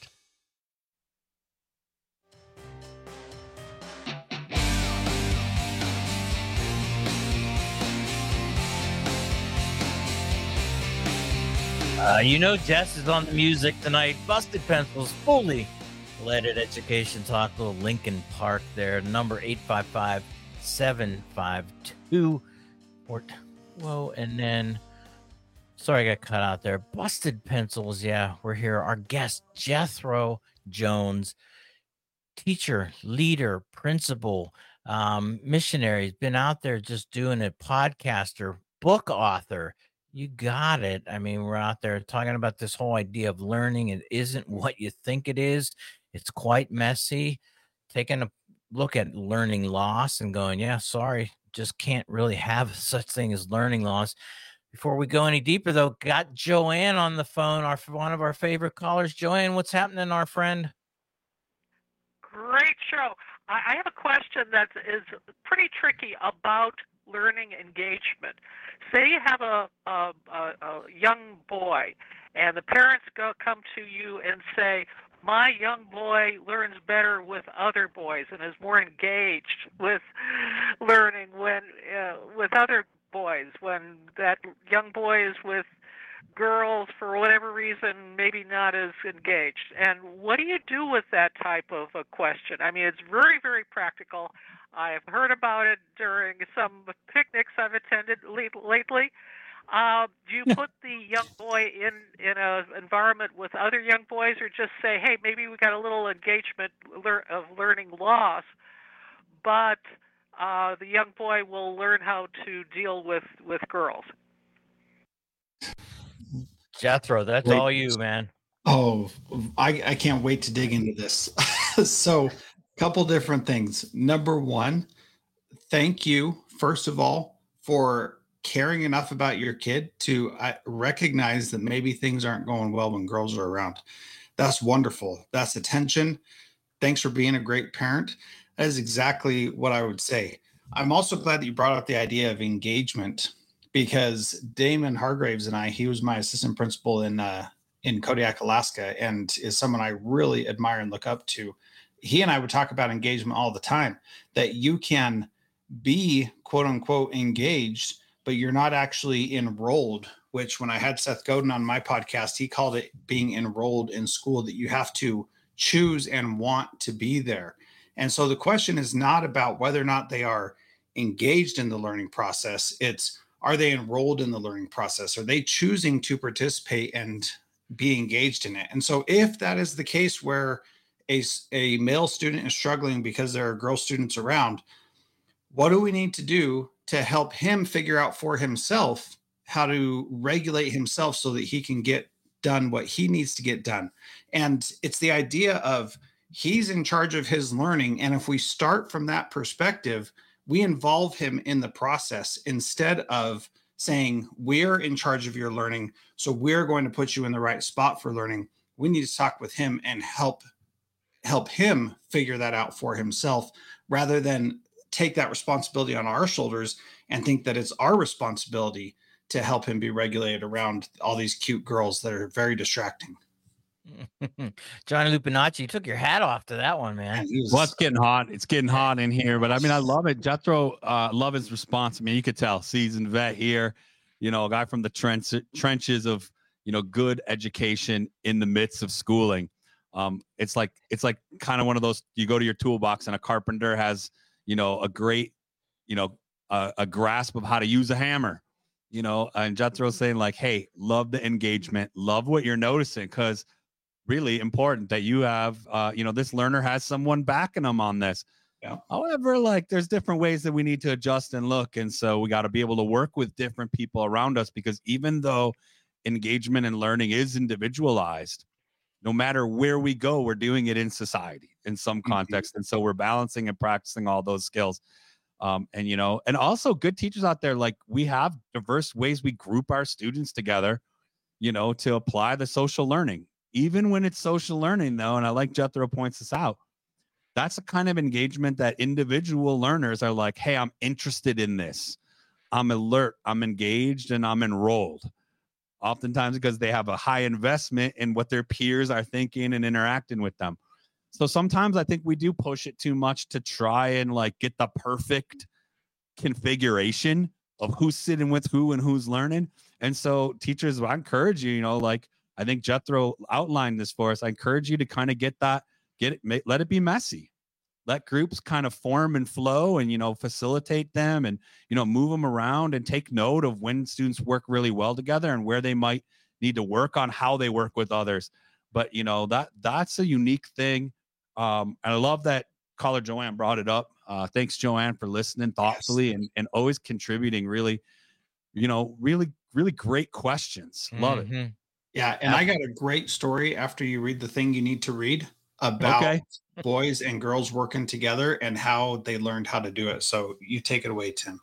Uh, you know, Jess is on the music tonight. Busted Pencils, fully leaded education talk. Little Lincoln Park there. Number eight five five, seven five two. Whoa, and then, sorry, I got cut out there. Busted Pencils, yeah, we're here. Our guest, Jethro Jones, teacher, leader, principal, um, missionary. He's been out there just doing it. Podcaster, book author. You got it. I mean, we're out there talking about this whole idea of learning. It isn't what you think it is. It's quite messy. Taking a look at learning loss and going, yeah, sorry, just can't really have such thing as learning loss. Before we go any deeper, though, got Joanne on the phone, our one of our favorite callers. Joanne, what's happening, our friend? Great show. I, I have a question that is pretty tricky about learning engagement. Say you have a, a, a, a young boy, and the parents go come to you and say, my young boy learns better with other boys and is more engaged with learning when uh, with other boys. When that young boy is with girls, for whatever reason, maybe not as engaged. And what do you do with that type of a question? I mean, it's very, very practical. I've heard about it during some picnics I've attended lately. Uh, do you put the young boy in in an environment with other young boys, or just say, hey, maybe we got a little engagement of learning loss, but uh, the young boy will learn how to deal with, with girls? Jethro, that's Wait. all you, man. Oh, I, I can't wait to dig into this. So, couple different things. Number one, thank you, first of all, for caring enough about your kid to uh, recognize that maybe things aren't going well when girls are around. That's wonderful. That's attention. Thanks for being a great parent. That is exactly what I would say. I'm also glad that you brought up the idea of engagement, because Damon Hargraves and I, he was my assistant principal in uh, in Kodiak, Alaska, and is someone I really admire and look up to. He and I would talk about engagement all the time, that you can be quote unquote engaged, but you're not actually enrolled, which when I had Seth Godin on my podcast, he called it being enrolled in school, that you have to choose and want to be there. And so the question is not about whether or not they are engaged in the learning process. It's, are they enrolled in the learning process? Are they choosing to participate and be engaged in it? And so if that is the case where a, a male student is struggling because there are girl students around, what do we need to do to help him figure out for himself how to regulate himself so that he can get done what he needs to get done? And it's the idea of he's in charge of his learning. And if we start from that perspective, we involve him in the process instead of saying, we're in charge of your learning, so we're going to put you in the right spot for learning. We need to talk with him and help help him figure that out for himself, rather than take that responsibility on our shoulders and think that it's our responsibility to help him be regulated around all these cute girls that are very distracting. Johnny Lupinacci, you took your hat off to that one, man. Well, it's getting hot. It's getting hot in here, but I mean, I love it. Jethro, uh, love his response. I mean, you could tell, seasoned vet here, you know, a guy from the trench, trenches of, you know, good education in the midst of schooling. Um, it's like, it's like kind of one of those, you go to your toolbox and a carpenter has, you know, a great, you know, uh, a grasp of how to use a hammer, you know, and Jethro's saying like, hey, love the engagement, love what you're noticing, because really important that you have, uh, you know, this learner has someone backing them on this. Yeah. However, like there's different ways that we need to adjust and look. And so we got to be able to work with different people around us, because even though engagement and learning is individualized, no matter where we go, we're doing it in society in some context. Mm-hmm. And so we're balancing and practicing all those skills. Um, and, you know, and also good teachers out there, like we have diverse ways we group our students together, you know, to apply the social learning, even when it's social learning, though. And I like Jethro points this out. That's a kind of engagement that individual learners are like, hey, I'm interested in this. I'm alert, I'm engaged, and I'm enrolled. Oftentimes because they have a high investment in what their peers are thinking and interacting with them. So sometimes I think we do push it too much to try and like get the perfect configuration of who's sitting with who and who's learning. And so teachers, I encourage you, you know, like I think Jethro outlined this for us. I encourage you to kind of get that, get it, make, let it be messy. Let groups kind of form and flow and, you know, facilitate them and, you know, move them around and take note of when students work really well together and where they might need to work on how they work with others. But, you know, that that's a unique thing. Um, and I love that caller Joanne brought it up. Uh, thanks, Joanne, for listening thoughtfully yes. and, and always contributing really, you know, really, really great questions. Love mm-hmm. it. Yeah. And I got a great story after you read the thing you need to read about okay. boys and girls working together and how they learned how to do it. So you take it away, Tim.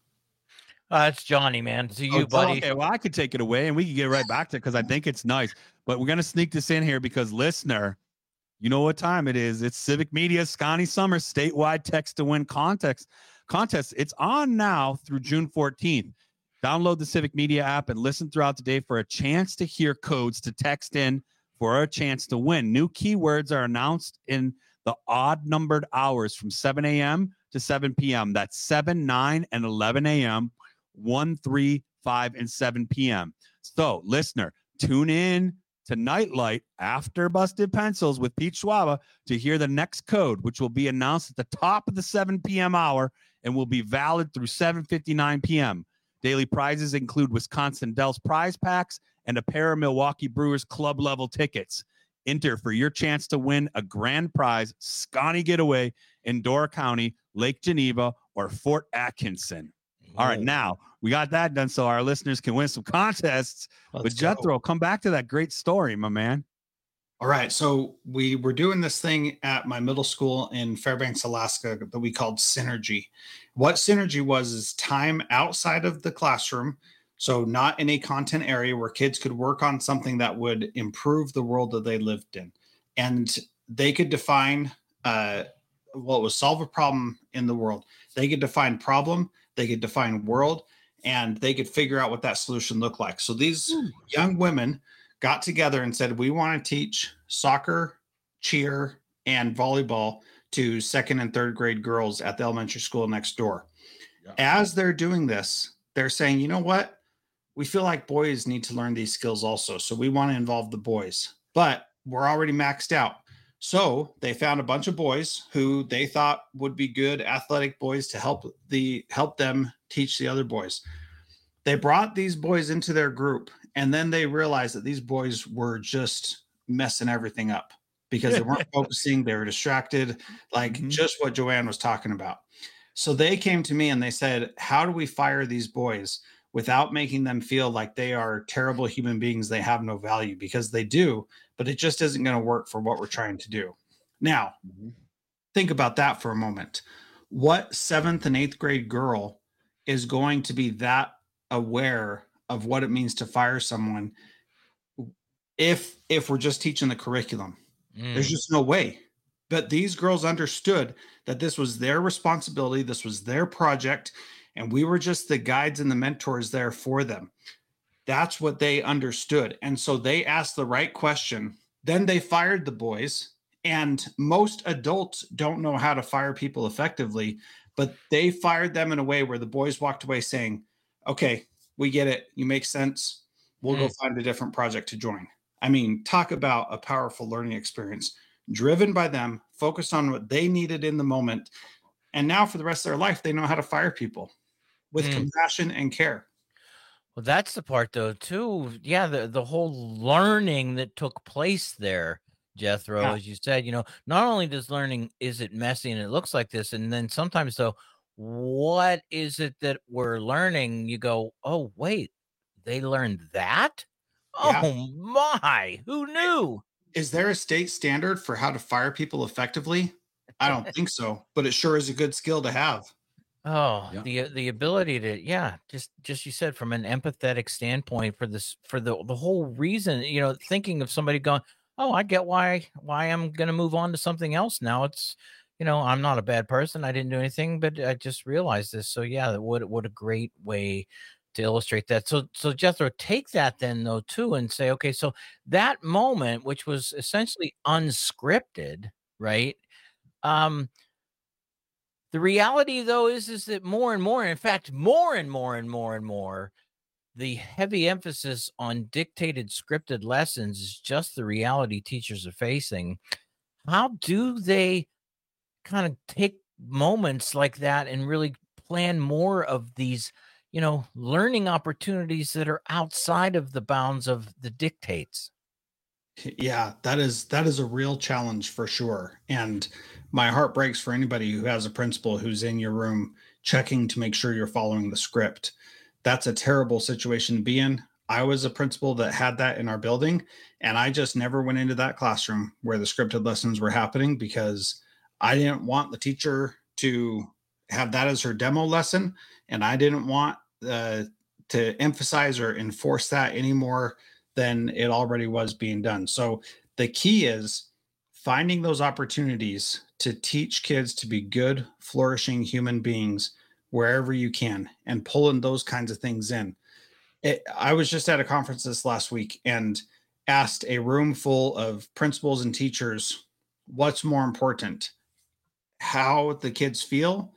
Uh, it's Johnny, man. To you, oh, buddy. Okay, well, I could take it away and we can get right back to it because I think it's nice. But we're going to sneak this in here because, listener, you know what time it is. It's Civic Media's Scotty Summers statewide text to win contest. contest. It's on now through June fourteenth. Download the Civic Media app and listen throughout the day for a chance to hear codes to text in for a chance to win. New keywords are announced in the odd numbered hours from seven a.m. to seven p.m. That's seven, nine, and eleven a.m., one, three, five, and seven p.m. So, listener, tune in to Nightlight after Busted Pencils with Pete Schwaba to hear the next code, which will be announced at the top of the seven p.m. hour and will be valid through seven fifty-nine p.m. Daily prizes include Wisconsin Dells prize packs and a pair of Milwaukee Brewers club level tickets. Enter for your chance to win a grand prize Scotty getaway in Door County, Lake Geneva, or Fort Atkinson. All right, now we got that done so our listeners can win some contests. Let's with Jethro, come back to that great story, my man. All right, so we were doing this thing at my middle school in Fairbanks, Alaska that we called Synergy. What Synergy was is time outside of the classroom, so not in a content area where kids could work on something that would improve the world that they lived in. And they could define, uh, well, it was solve a problem in the world. They could define problem, they could define world, and they could figure out what that solution looked like. So these Ooh. young women got together and said, we want to teach soccer, cheer, and volleyball to second and third grade girls at the elementary school next door. Yeah. As they're doing this, they're saying, you know what? We feel like boys need to learn these skills also. So we want to involve the boys, but we're already maxed out. So they found a bunch of boys who they thought would be good athletic boys to help the help them teach the other boys. They brought these boys into their group, and then they realized that these boys were just messing everything up because they weren't focusing. They were distracted, like mm-hmm. just what Joanne was talking about. So they came to me and they said, how do we fire these boys without making them feel like they are terrible human beings? They have no value, because they do, but it just isn't going to work for what we're trying to do. Now, mm-hmm. think about that for a moment. What seventh and eighth grade girl is going to be that aware of what it means to fire someone if if we're just teaching the curriculum? Mm. There's just no way. But these girls understood that this was their responsibility, this was their project, and we were just the guides and the mentors there for them. That's what they understood. And so they asked the right question. Then they fired the boys. And most adults don't know how to fire people effectively, but they fired them in a way where the boys walked away saying, okay, we get it. You make sense. We'll mm. go find a different project to join. I mean, talk about a powerful learning experience driven by them, focused on what they needed in the moment. And now for the rest of their life, they know how to fire people with mm. compassion and care. Well, that's the part, though, too. Yeah, the, the whole learning that took place there, Jethro, yeah. as you said, you know, not only does learning, is it messy and it looks like this, and then sometimes, though, what is it that we're learning? You go, oh, wait, they learned that? Yeah. Oh, my, who knew? Is there a state standard for how to fire people effectively? I don't think so, but it sure is a good skill to have. Oh, Yeah. the the ability to, yeah, just just you said from an empathetic standpoint for this for the the whole reason, you know, thinking of somebody going, oh, I get why why I'm gonna move on to something else now. It's, you know, I'm not a bad person. I didn't do anything, but I just realized this. So yeah, what what a great way to illustrate that. So so Jethro, take that then though too and say, okay, so that moment, which was essentially unscripted, right? Um, The reality, though, is is that more and more, in fact, more and more and more and more, the heavy emphasis on dictated scripted lessons is just the reality teachers are facing. How do they kind of take moments like that and really plan more of these, you know, learning opportunities that are outside of the bounds of the dictates? Yeah, that is that is a real challenge for sure. And my heart breaks for anybody who has a principal who's in your room checking to make sure you're following the script. That's a terrible situation to be in. I was a principal that had that in our building, and I just never went into that classroom where the scripted lessons were happening because I didn't want the teacher to have that as her demo lesson, and I didn't want uh, to emphasize or enforce that anymore than it already was being done. So the key is finding those opportunities to teach kids to be good, flourishing human beings wherever you can and pulling those kinds of things in. It, I was just at a conference this last week and asked a room full of principals and teachers, what's more important, how the kids feel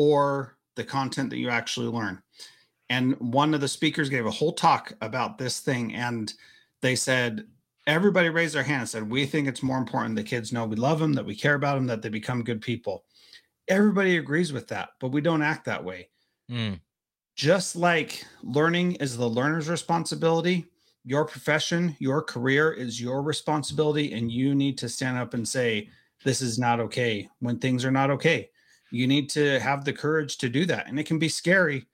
or the content that you actually learn? And one of the speakers gave a whole talk about this thing. And they said, everybody raised their hand and said, we think it's more important that kids know we love them, that we care about them, that they become good people. Everybody agrees with that, but we don't act that way. Mm. Just like learning is the learner's responsibility, your profession, your career is your responsibility. And you need to stand up and say, this is not okay when things are not okay. You need to have the courage to do that. And it can be scary,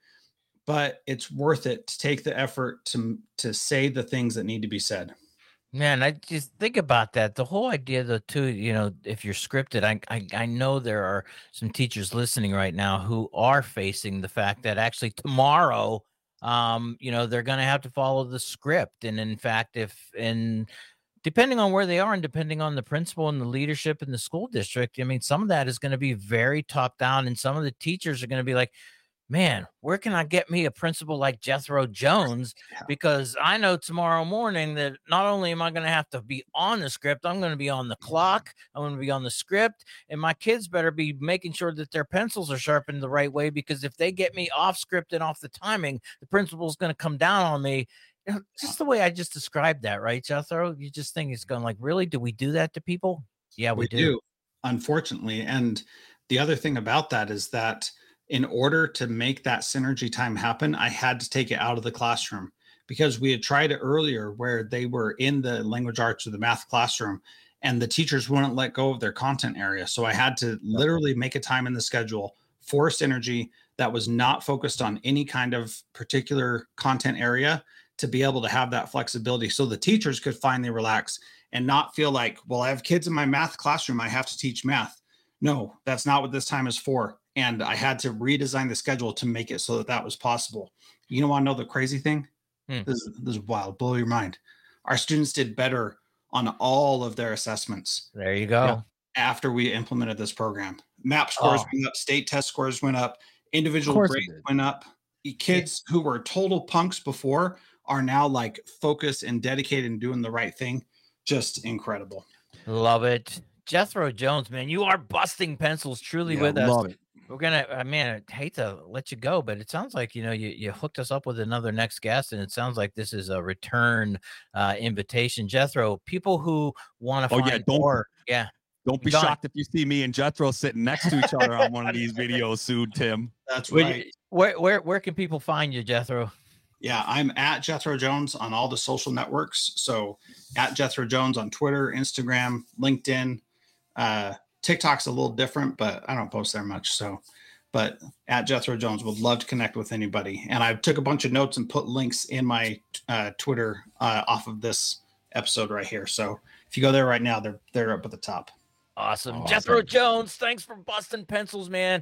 but it's worth it to take the effort to to say the things that need to be said. Man, I just think about that. The whole idea, though, too, you know, if you're scripted, I, I I know there are some teachers listening right now who are facing the fact that actually tomorrow, um, you know, they're going to have to follow the script. And in fact, if in depending on where they are and depending on the principal and the leadership in the school district, I mean, some of that is going to be very top down, and some of the teachers are going to be like, man, where can I get me a principal like Jethro Jones? Because I know tomorrow morning that not only am I going to have to be on the script, I'm going to be on the clock, I'm going to be on the script, and my kids better be making sure that their pencils are sharpened the right way, because if they get me off script and off the timing, the principal's going to come down on me. You know, just the way I just described that, right, Jethro? You just think it's going like, really? Do we do that to people? Yeah, we, We do. do, unfortunately. And the other thing about that is that in order to make that synergy time happen, I had to take it out of the classroom, because we had tried it earlier where they were in the language arts or the math classroom and the teachers wouldn't let go of their content area. So I had to literally make a time in the schedule for synergy that was not focused on any kind of particular content area, to be able to have that flexibility so the teachers could finally relax and not feel like, well, I have kids in my math classroom, I have to teach math. No, that's not what this time is for. And I had to redesign the schedule to make it so that that was possible. You know, want to know the crazy thing? Hmm. This, is- this is wild, blow your mind. Our students did better on all of their assessments. There you go. After we implemented this program, MAP scores Oh. went up, state test scores went up, individual course it grades did. went up. Kids who were total punks before are now like focused and dedicated and doing the right thing. Just incredible. Love it. Jethro Jones, man, you are busting pencils truly Yeah, with us. love it. We're gonna, I mean, I hate to let you go, but it sounds like, you know, you, you hooked us up with another next guest, and it sounds like this is a return uh, invitation. Jethro, people who want to Oh, find yeah, don't- more, yeah. Don't be John. shocked if you see me and Jethro sitting next to each other on one of these videos soon, Tim. That's Where, right. where, where, where can people find you, Jethro? Yeah, I'm at Jethro Jones on all the social networks. So at Jethro Jones on Twitter, Instagram, LinkedIn. Uh, TikTok's a little different, but I don't post there much. So, but at Jethro Jones, would love to connect with anybody. And I took a bunch of notes and put links in my uh, Twitter uh, off of this episode right here. So if you go there right now, they're they're up at the top. Awesome. Awesome. Jethro Jones, thanks for busting pencils, man.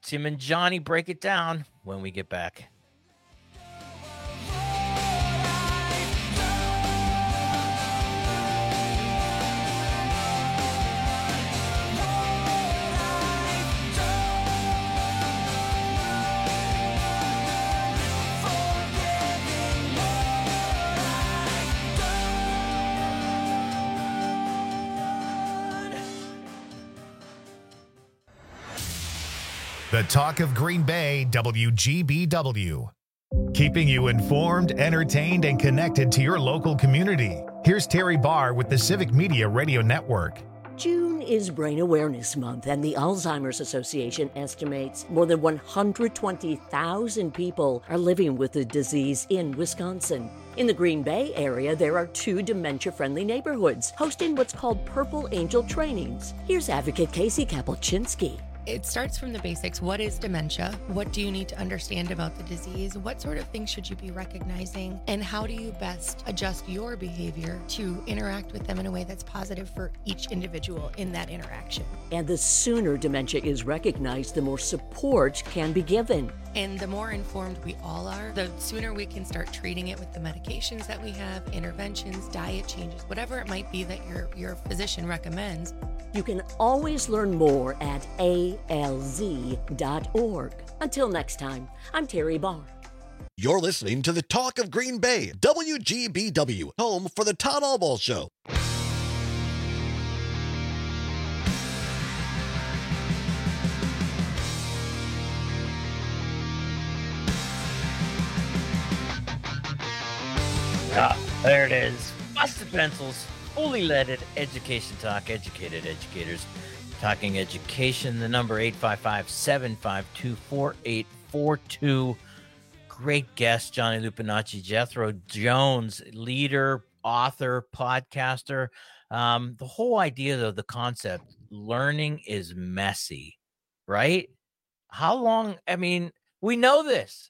Tim and Johnny break it down when we get back. The Talk of Green Bay, W G B W. Keeping you informed, entertained, and connected to your local community. Here's Terry Barr with the Civic Media Radio Network. June is Brain Awareness Month, and the Alzheimer's Association estimates more than one hundred twenty thousand people are living with the disease in Wisconsin. In the Green Bay area, there are two dementia-friendly neighborhoods hosting what's called Purple Angel trainings. Here's Advocate Casey Kapelczynski. It starts from the basics. What is dementia? What do you need to understand about the disease? What sort of things should you be recognizing? And how do you best adjust your behavior to interact with them in a way that's positive for each individual in that interaction? And the sooner dementia is recognized, the more support can be given. And the more informed we all are, the sooner we can start treating it with the medications that we have, interventions, diet changes, whatever it might be that your, your physician recommends. You can always learn more at A L Z dot org. Until next time, I'm Terry Barr. You're listening to the Talk of Green Bay, W G B W, home for the Todd Albaugh Show. Ah, there it is. Busted Pencils, fully leaded education talk, educated educators talking education. The number eight five five, seven five two, four eight four two. Great guest, Johnny Lupinacci, Jethro Jones, leader, author, podcaster. Um, the whole idea, though, the concept, learning is messy, right? How long? I mean, we know this.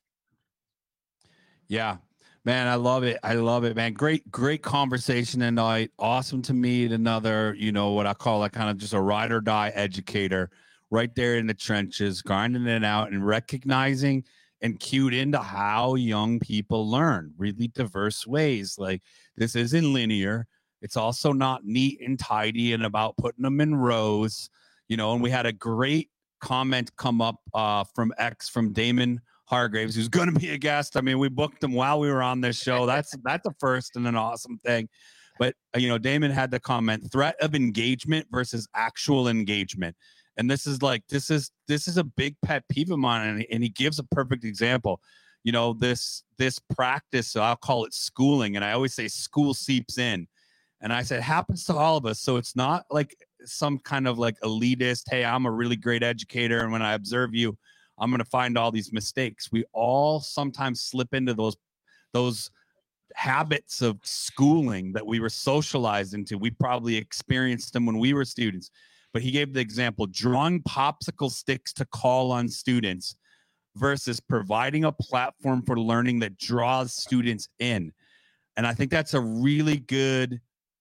Yeah. Man, I love it. I love it, man. Great, great conversation tonight. Awesome to meet another, you know, what I call like kind of just a ride or die educator right there in the trenches, grinding it out and recognizing and cued into how young people learn, really diverse ways. Like this isn't linear. It's also not neat and tidy and about putting them in rows, you know, and we had a great comment come up uh, from X from Damon Hargraves, who's going to be a guest. I mean, we booked him while we were on this show. That's that's a first and an awesome thing. But, uh, you know, Damon had the comment, threat of engagement versus actual engagement. And this is like, this is, this is a big pet peeve of mine. And, and he gives a perfect example. You know, this, this practice, so I'll call it schooling. And I always say school seeps in. And I said, it happens to all of us. So it's not like some kind of like elitist, hey, I'm a really great educator, and when I observe you, I'm going to find all these mistakes. We all sometimes slip into those, those habits of schooling that we were socialized into. We probably experienced them when we were students. But he gave the example, drawing popsicle sticks to call on students versus providing a platform for learning that draws students in. And I think that's a really good,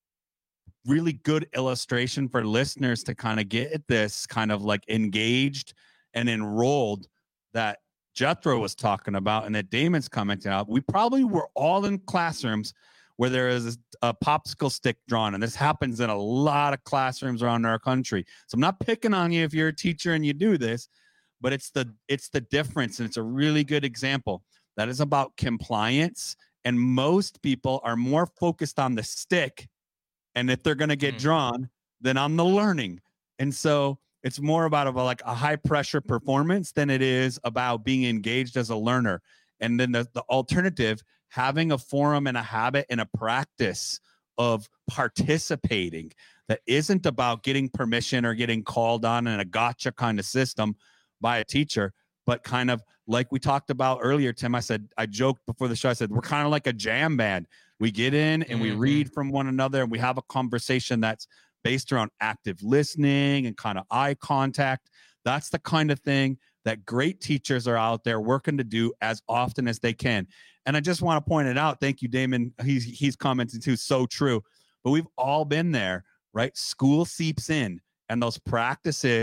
really good illustration for listeners to kind of get at this kind of like engaged and enrolled that Jethro was talking about and that Damon's commenting out. We probably were all in classrooms where there is a popsicle stick drawn, and this happens in a lot of classrooms around our country. So I'm not picking on you if you're a teacher and you do this, but it's the it's the difference, and it's a really good example. That is about compliance, and most people are more focused on the stick and if they're going to get mm. drawn than on the learning. And so it's more about, about like a high pressure performance than it is about being engaged as a learner. And then the, the alternative, having a forum and a habit and a practice of participating that isn't about getting permission or getting called on in a gotcha kind of system by a teacher, but kind of like we talked about earlier, Tim. I said, I joked before the show, I said, we're kind of like a jam band. We get in and we mm-hmm. read from one another and we have a conversation that's based around active listening and kind of eye contact. That's the kind of thing that great teachers are out there working to do as often as they can. And I just want to point it out. Thank you, Damon. He's, he's commenting too. So true. But we've all been there, right? School seeps in, and those practices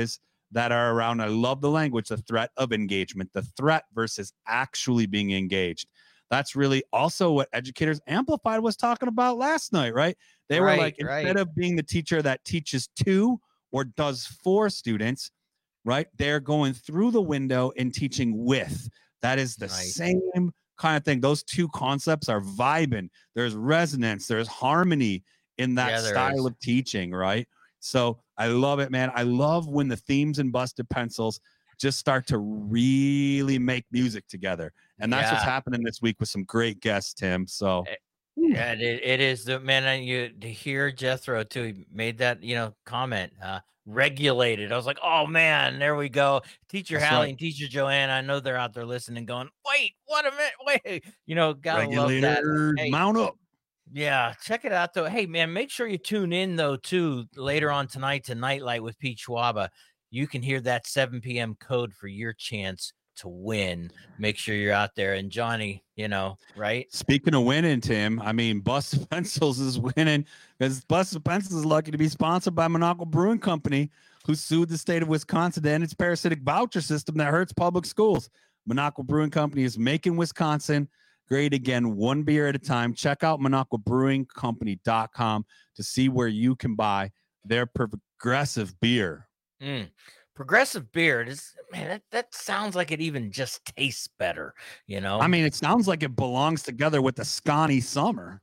that are around. I love the language, the threat of engagement, the threat versus actually being engaged. That's really also what Educators Amplified was talking about last night, right? They Right, were like, right. instead of being the teacher that teaches to or does for students, right? They're going through the window and teaching with. That is the Nice. same kind of thing. Those two concepts are vibing. There's resonance, there's harmony in that Yeah, there style is. of teaching, right? So I love it, man. I love when the themes in Busted Pencils just start to really make music together. And that's what's Yeah. happening this week with some great guests, Tim. So Yeah, it, it is the man. And you to hear Jethro too. He made that you know comment. Uh, regulated. I was like, oh man, there we go. Teacher That's Hallie right. and Teacher Joanne. I know they're out there listening, going, wait, what a minute, wait. You know, gotta love that. Regulators, Hey, mount up. yeah, check it out though. Hey man, make sure you tune in though too later on tonight to Nightlight with Pete Schwaba. You can hear that seven p.m. code for your chance to win. Make sure you're out there. And Johnny, you know, right? Speaking of winning, Tim, I mean, Busted Pencils is winning because Busted Pencils is lucky to be sponsored by Minocqua Brewing Company, who sued the state of Wisconsin to end its parasitic voucher system that hurts public schools. Minocqua Brewing Company is making Wisconsin great again, one beer at a time. Check out Minocqua Brewing Company dot com to see where you can buy their progressive beer. Mm. Progressive beer is, man, that, that sounds like it even just tastes better, you know? I mean, it sounds like it belongs together with the Scotty Summer.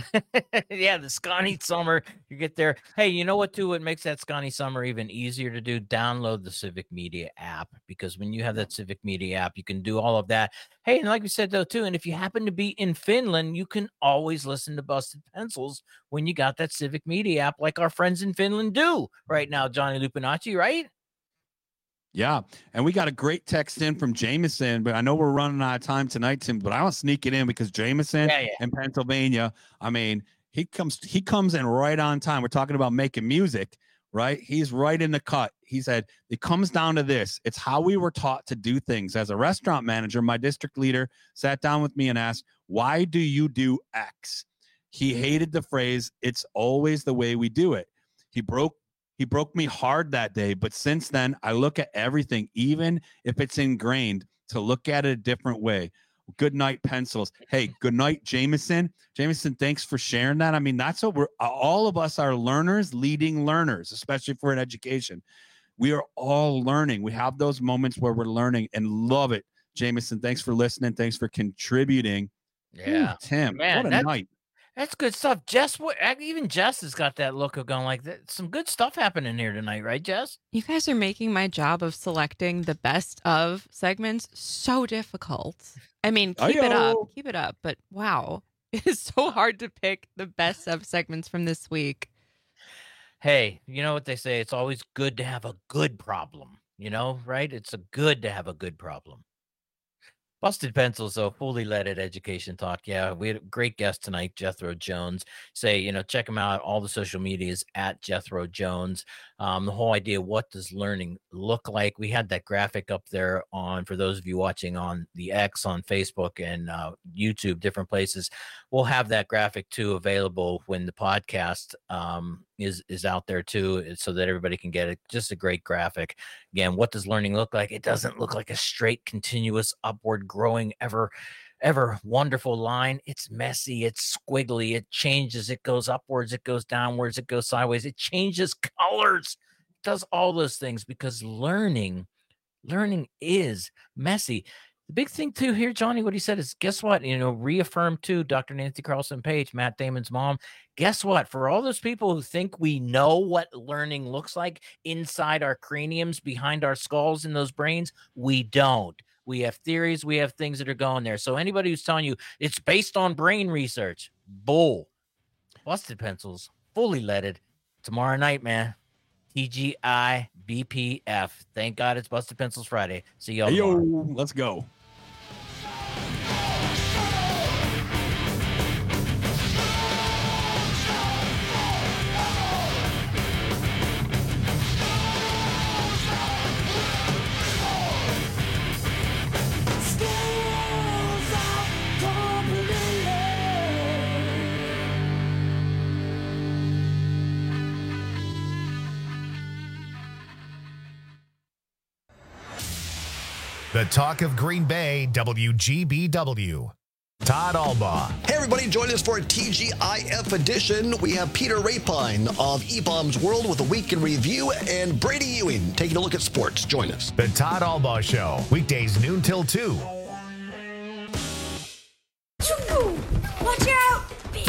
Yeah, the Scotty Summer. You get there. Hey, you know what, too? What makes that Scotty Summer even easier to do? Download the Civic Media app, because when you have that Civic Media app, you can do all of that. Hey, and like we said, though, too, and if you happen to be in Finland, you can always listen to Busted Pencils when you got that Civic Media app, like our friends in Finland do right now, Johnny Lupinacci, right? Yeah, and we got a great text in from Jameson, but I know we're running out of time tonight, Tim, but I want to sneak it in because Jameson Yeah, yeah. in Pennsylvania, I mean, he comes he comes in right on time. We're talking about making music, right? He's right in the cut. He said, it comes down to this. It's how we were taught to do things. As a restaurant manager, my district leader sat down with me and asked, why do you do X? He hated the phrase, it's always the way we do it. He broke He broke me hard that day, but since then, I look at everything, even if it's ingrained, to look at it a different way. Good night, Pencils. Hey, good night, Jameson. Jameson, thanks for sharing that. I mean, that's what we're, all of us are learners, leading learners, especially for an education. We are all learning. We have those moments where we're learning and love it. Jameson, thanks for listening. Thanks for contributing. Yeah. Ooh, Tim, Man, what a that- night. That's good stuff. Jess, what, even Jess has got that look of going like that. Some good stuff happening here tonight, right, Jess? You guys are making my job of selecting the best of segments so difficult. I mean, keep it up, Ayo. keep it up. But wow, it is so hard to pick the best of segments from this week. Hey, you know what they say? It's always good to have a good problem, you know, right? It's a good to have a good problem. Busted Pencils, though, fully leaded education talk. Yeah, we had a great guest tonight, Jethro Jones. Say, you know, check him out. All the social medias at Jethro Jones. Um, the whole idea, what does learning look like? We had that graphic up there on, for those of you watching on the X, on Facebook and uh, YouTube, different places. We'll have that graphic too available when the podcast um, is is out there too, so that everybody can get it. Just a great graphic. Again, what does learning look like? It doesn't look like a straight, continuous, upward growing, ever ever wonderful line. It's messy, it's squiggly, it changes, it goes upwards, it goes downwards, it goes sideways, it changes colors, it does all those things, because learning learning is messy. The big thing too here, Johnny, what he said is, guess what? You know, reaffirmed too, Doctor Nancy Carlson Page, Matt Damon's mom. Guess what? For all those people who think we know what learning looks like inside our craniums, behind our skulls, in those brains, we don't. We have theories. We have things that are going there. So anybody who's telling you it's based on brain research, bull. Busted Pencils, fully leaded. Tomorrow night, man. T G I B P F. Thank God it's Busted Pencils Friday. See y'all Hey, tomorrow. yo, let's go. The Talk of Green Bay, W G B W. Todd Albaugh. Hey, everybody, join us for a T G I F edition. We have Peter Rapine of E-Bombs World with a week in review, and Brady Ewing taking a look at sports. Join us. The Todd Albaugh Show, weekdays noon till two. Watch out!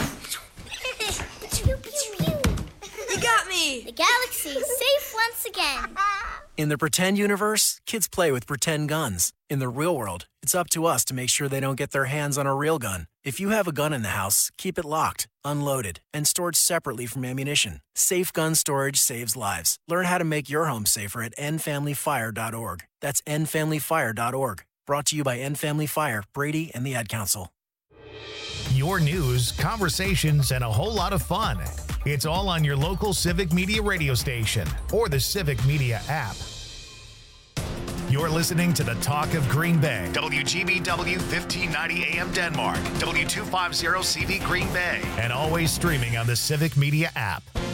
You got me! The galaxy is safe once again. In the pretend universe, kids play with pretend guns. In the real world, it's up to us to make sure they don't get their hands on a real gun. If you have a gun in the house, keep it locked, unloaded, and stored separately from ammunition. Safe gun storage saves lives. Learn how to make your home safer at end family fire dot org. That's end family fire dot org. Brought to you by End Family Fire, Brady, and the Ad Council. Your news, conversations, and a whole lot of fun. It's all on your local Civic Media radio station or the Civic Media app. You're listening to the Talk of Green Bay. W G B W fifteen ninety A M Denmark. W two fifty C V Green Bay. And always streaming on the Civic Media app.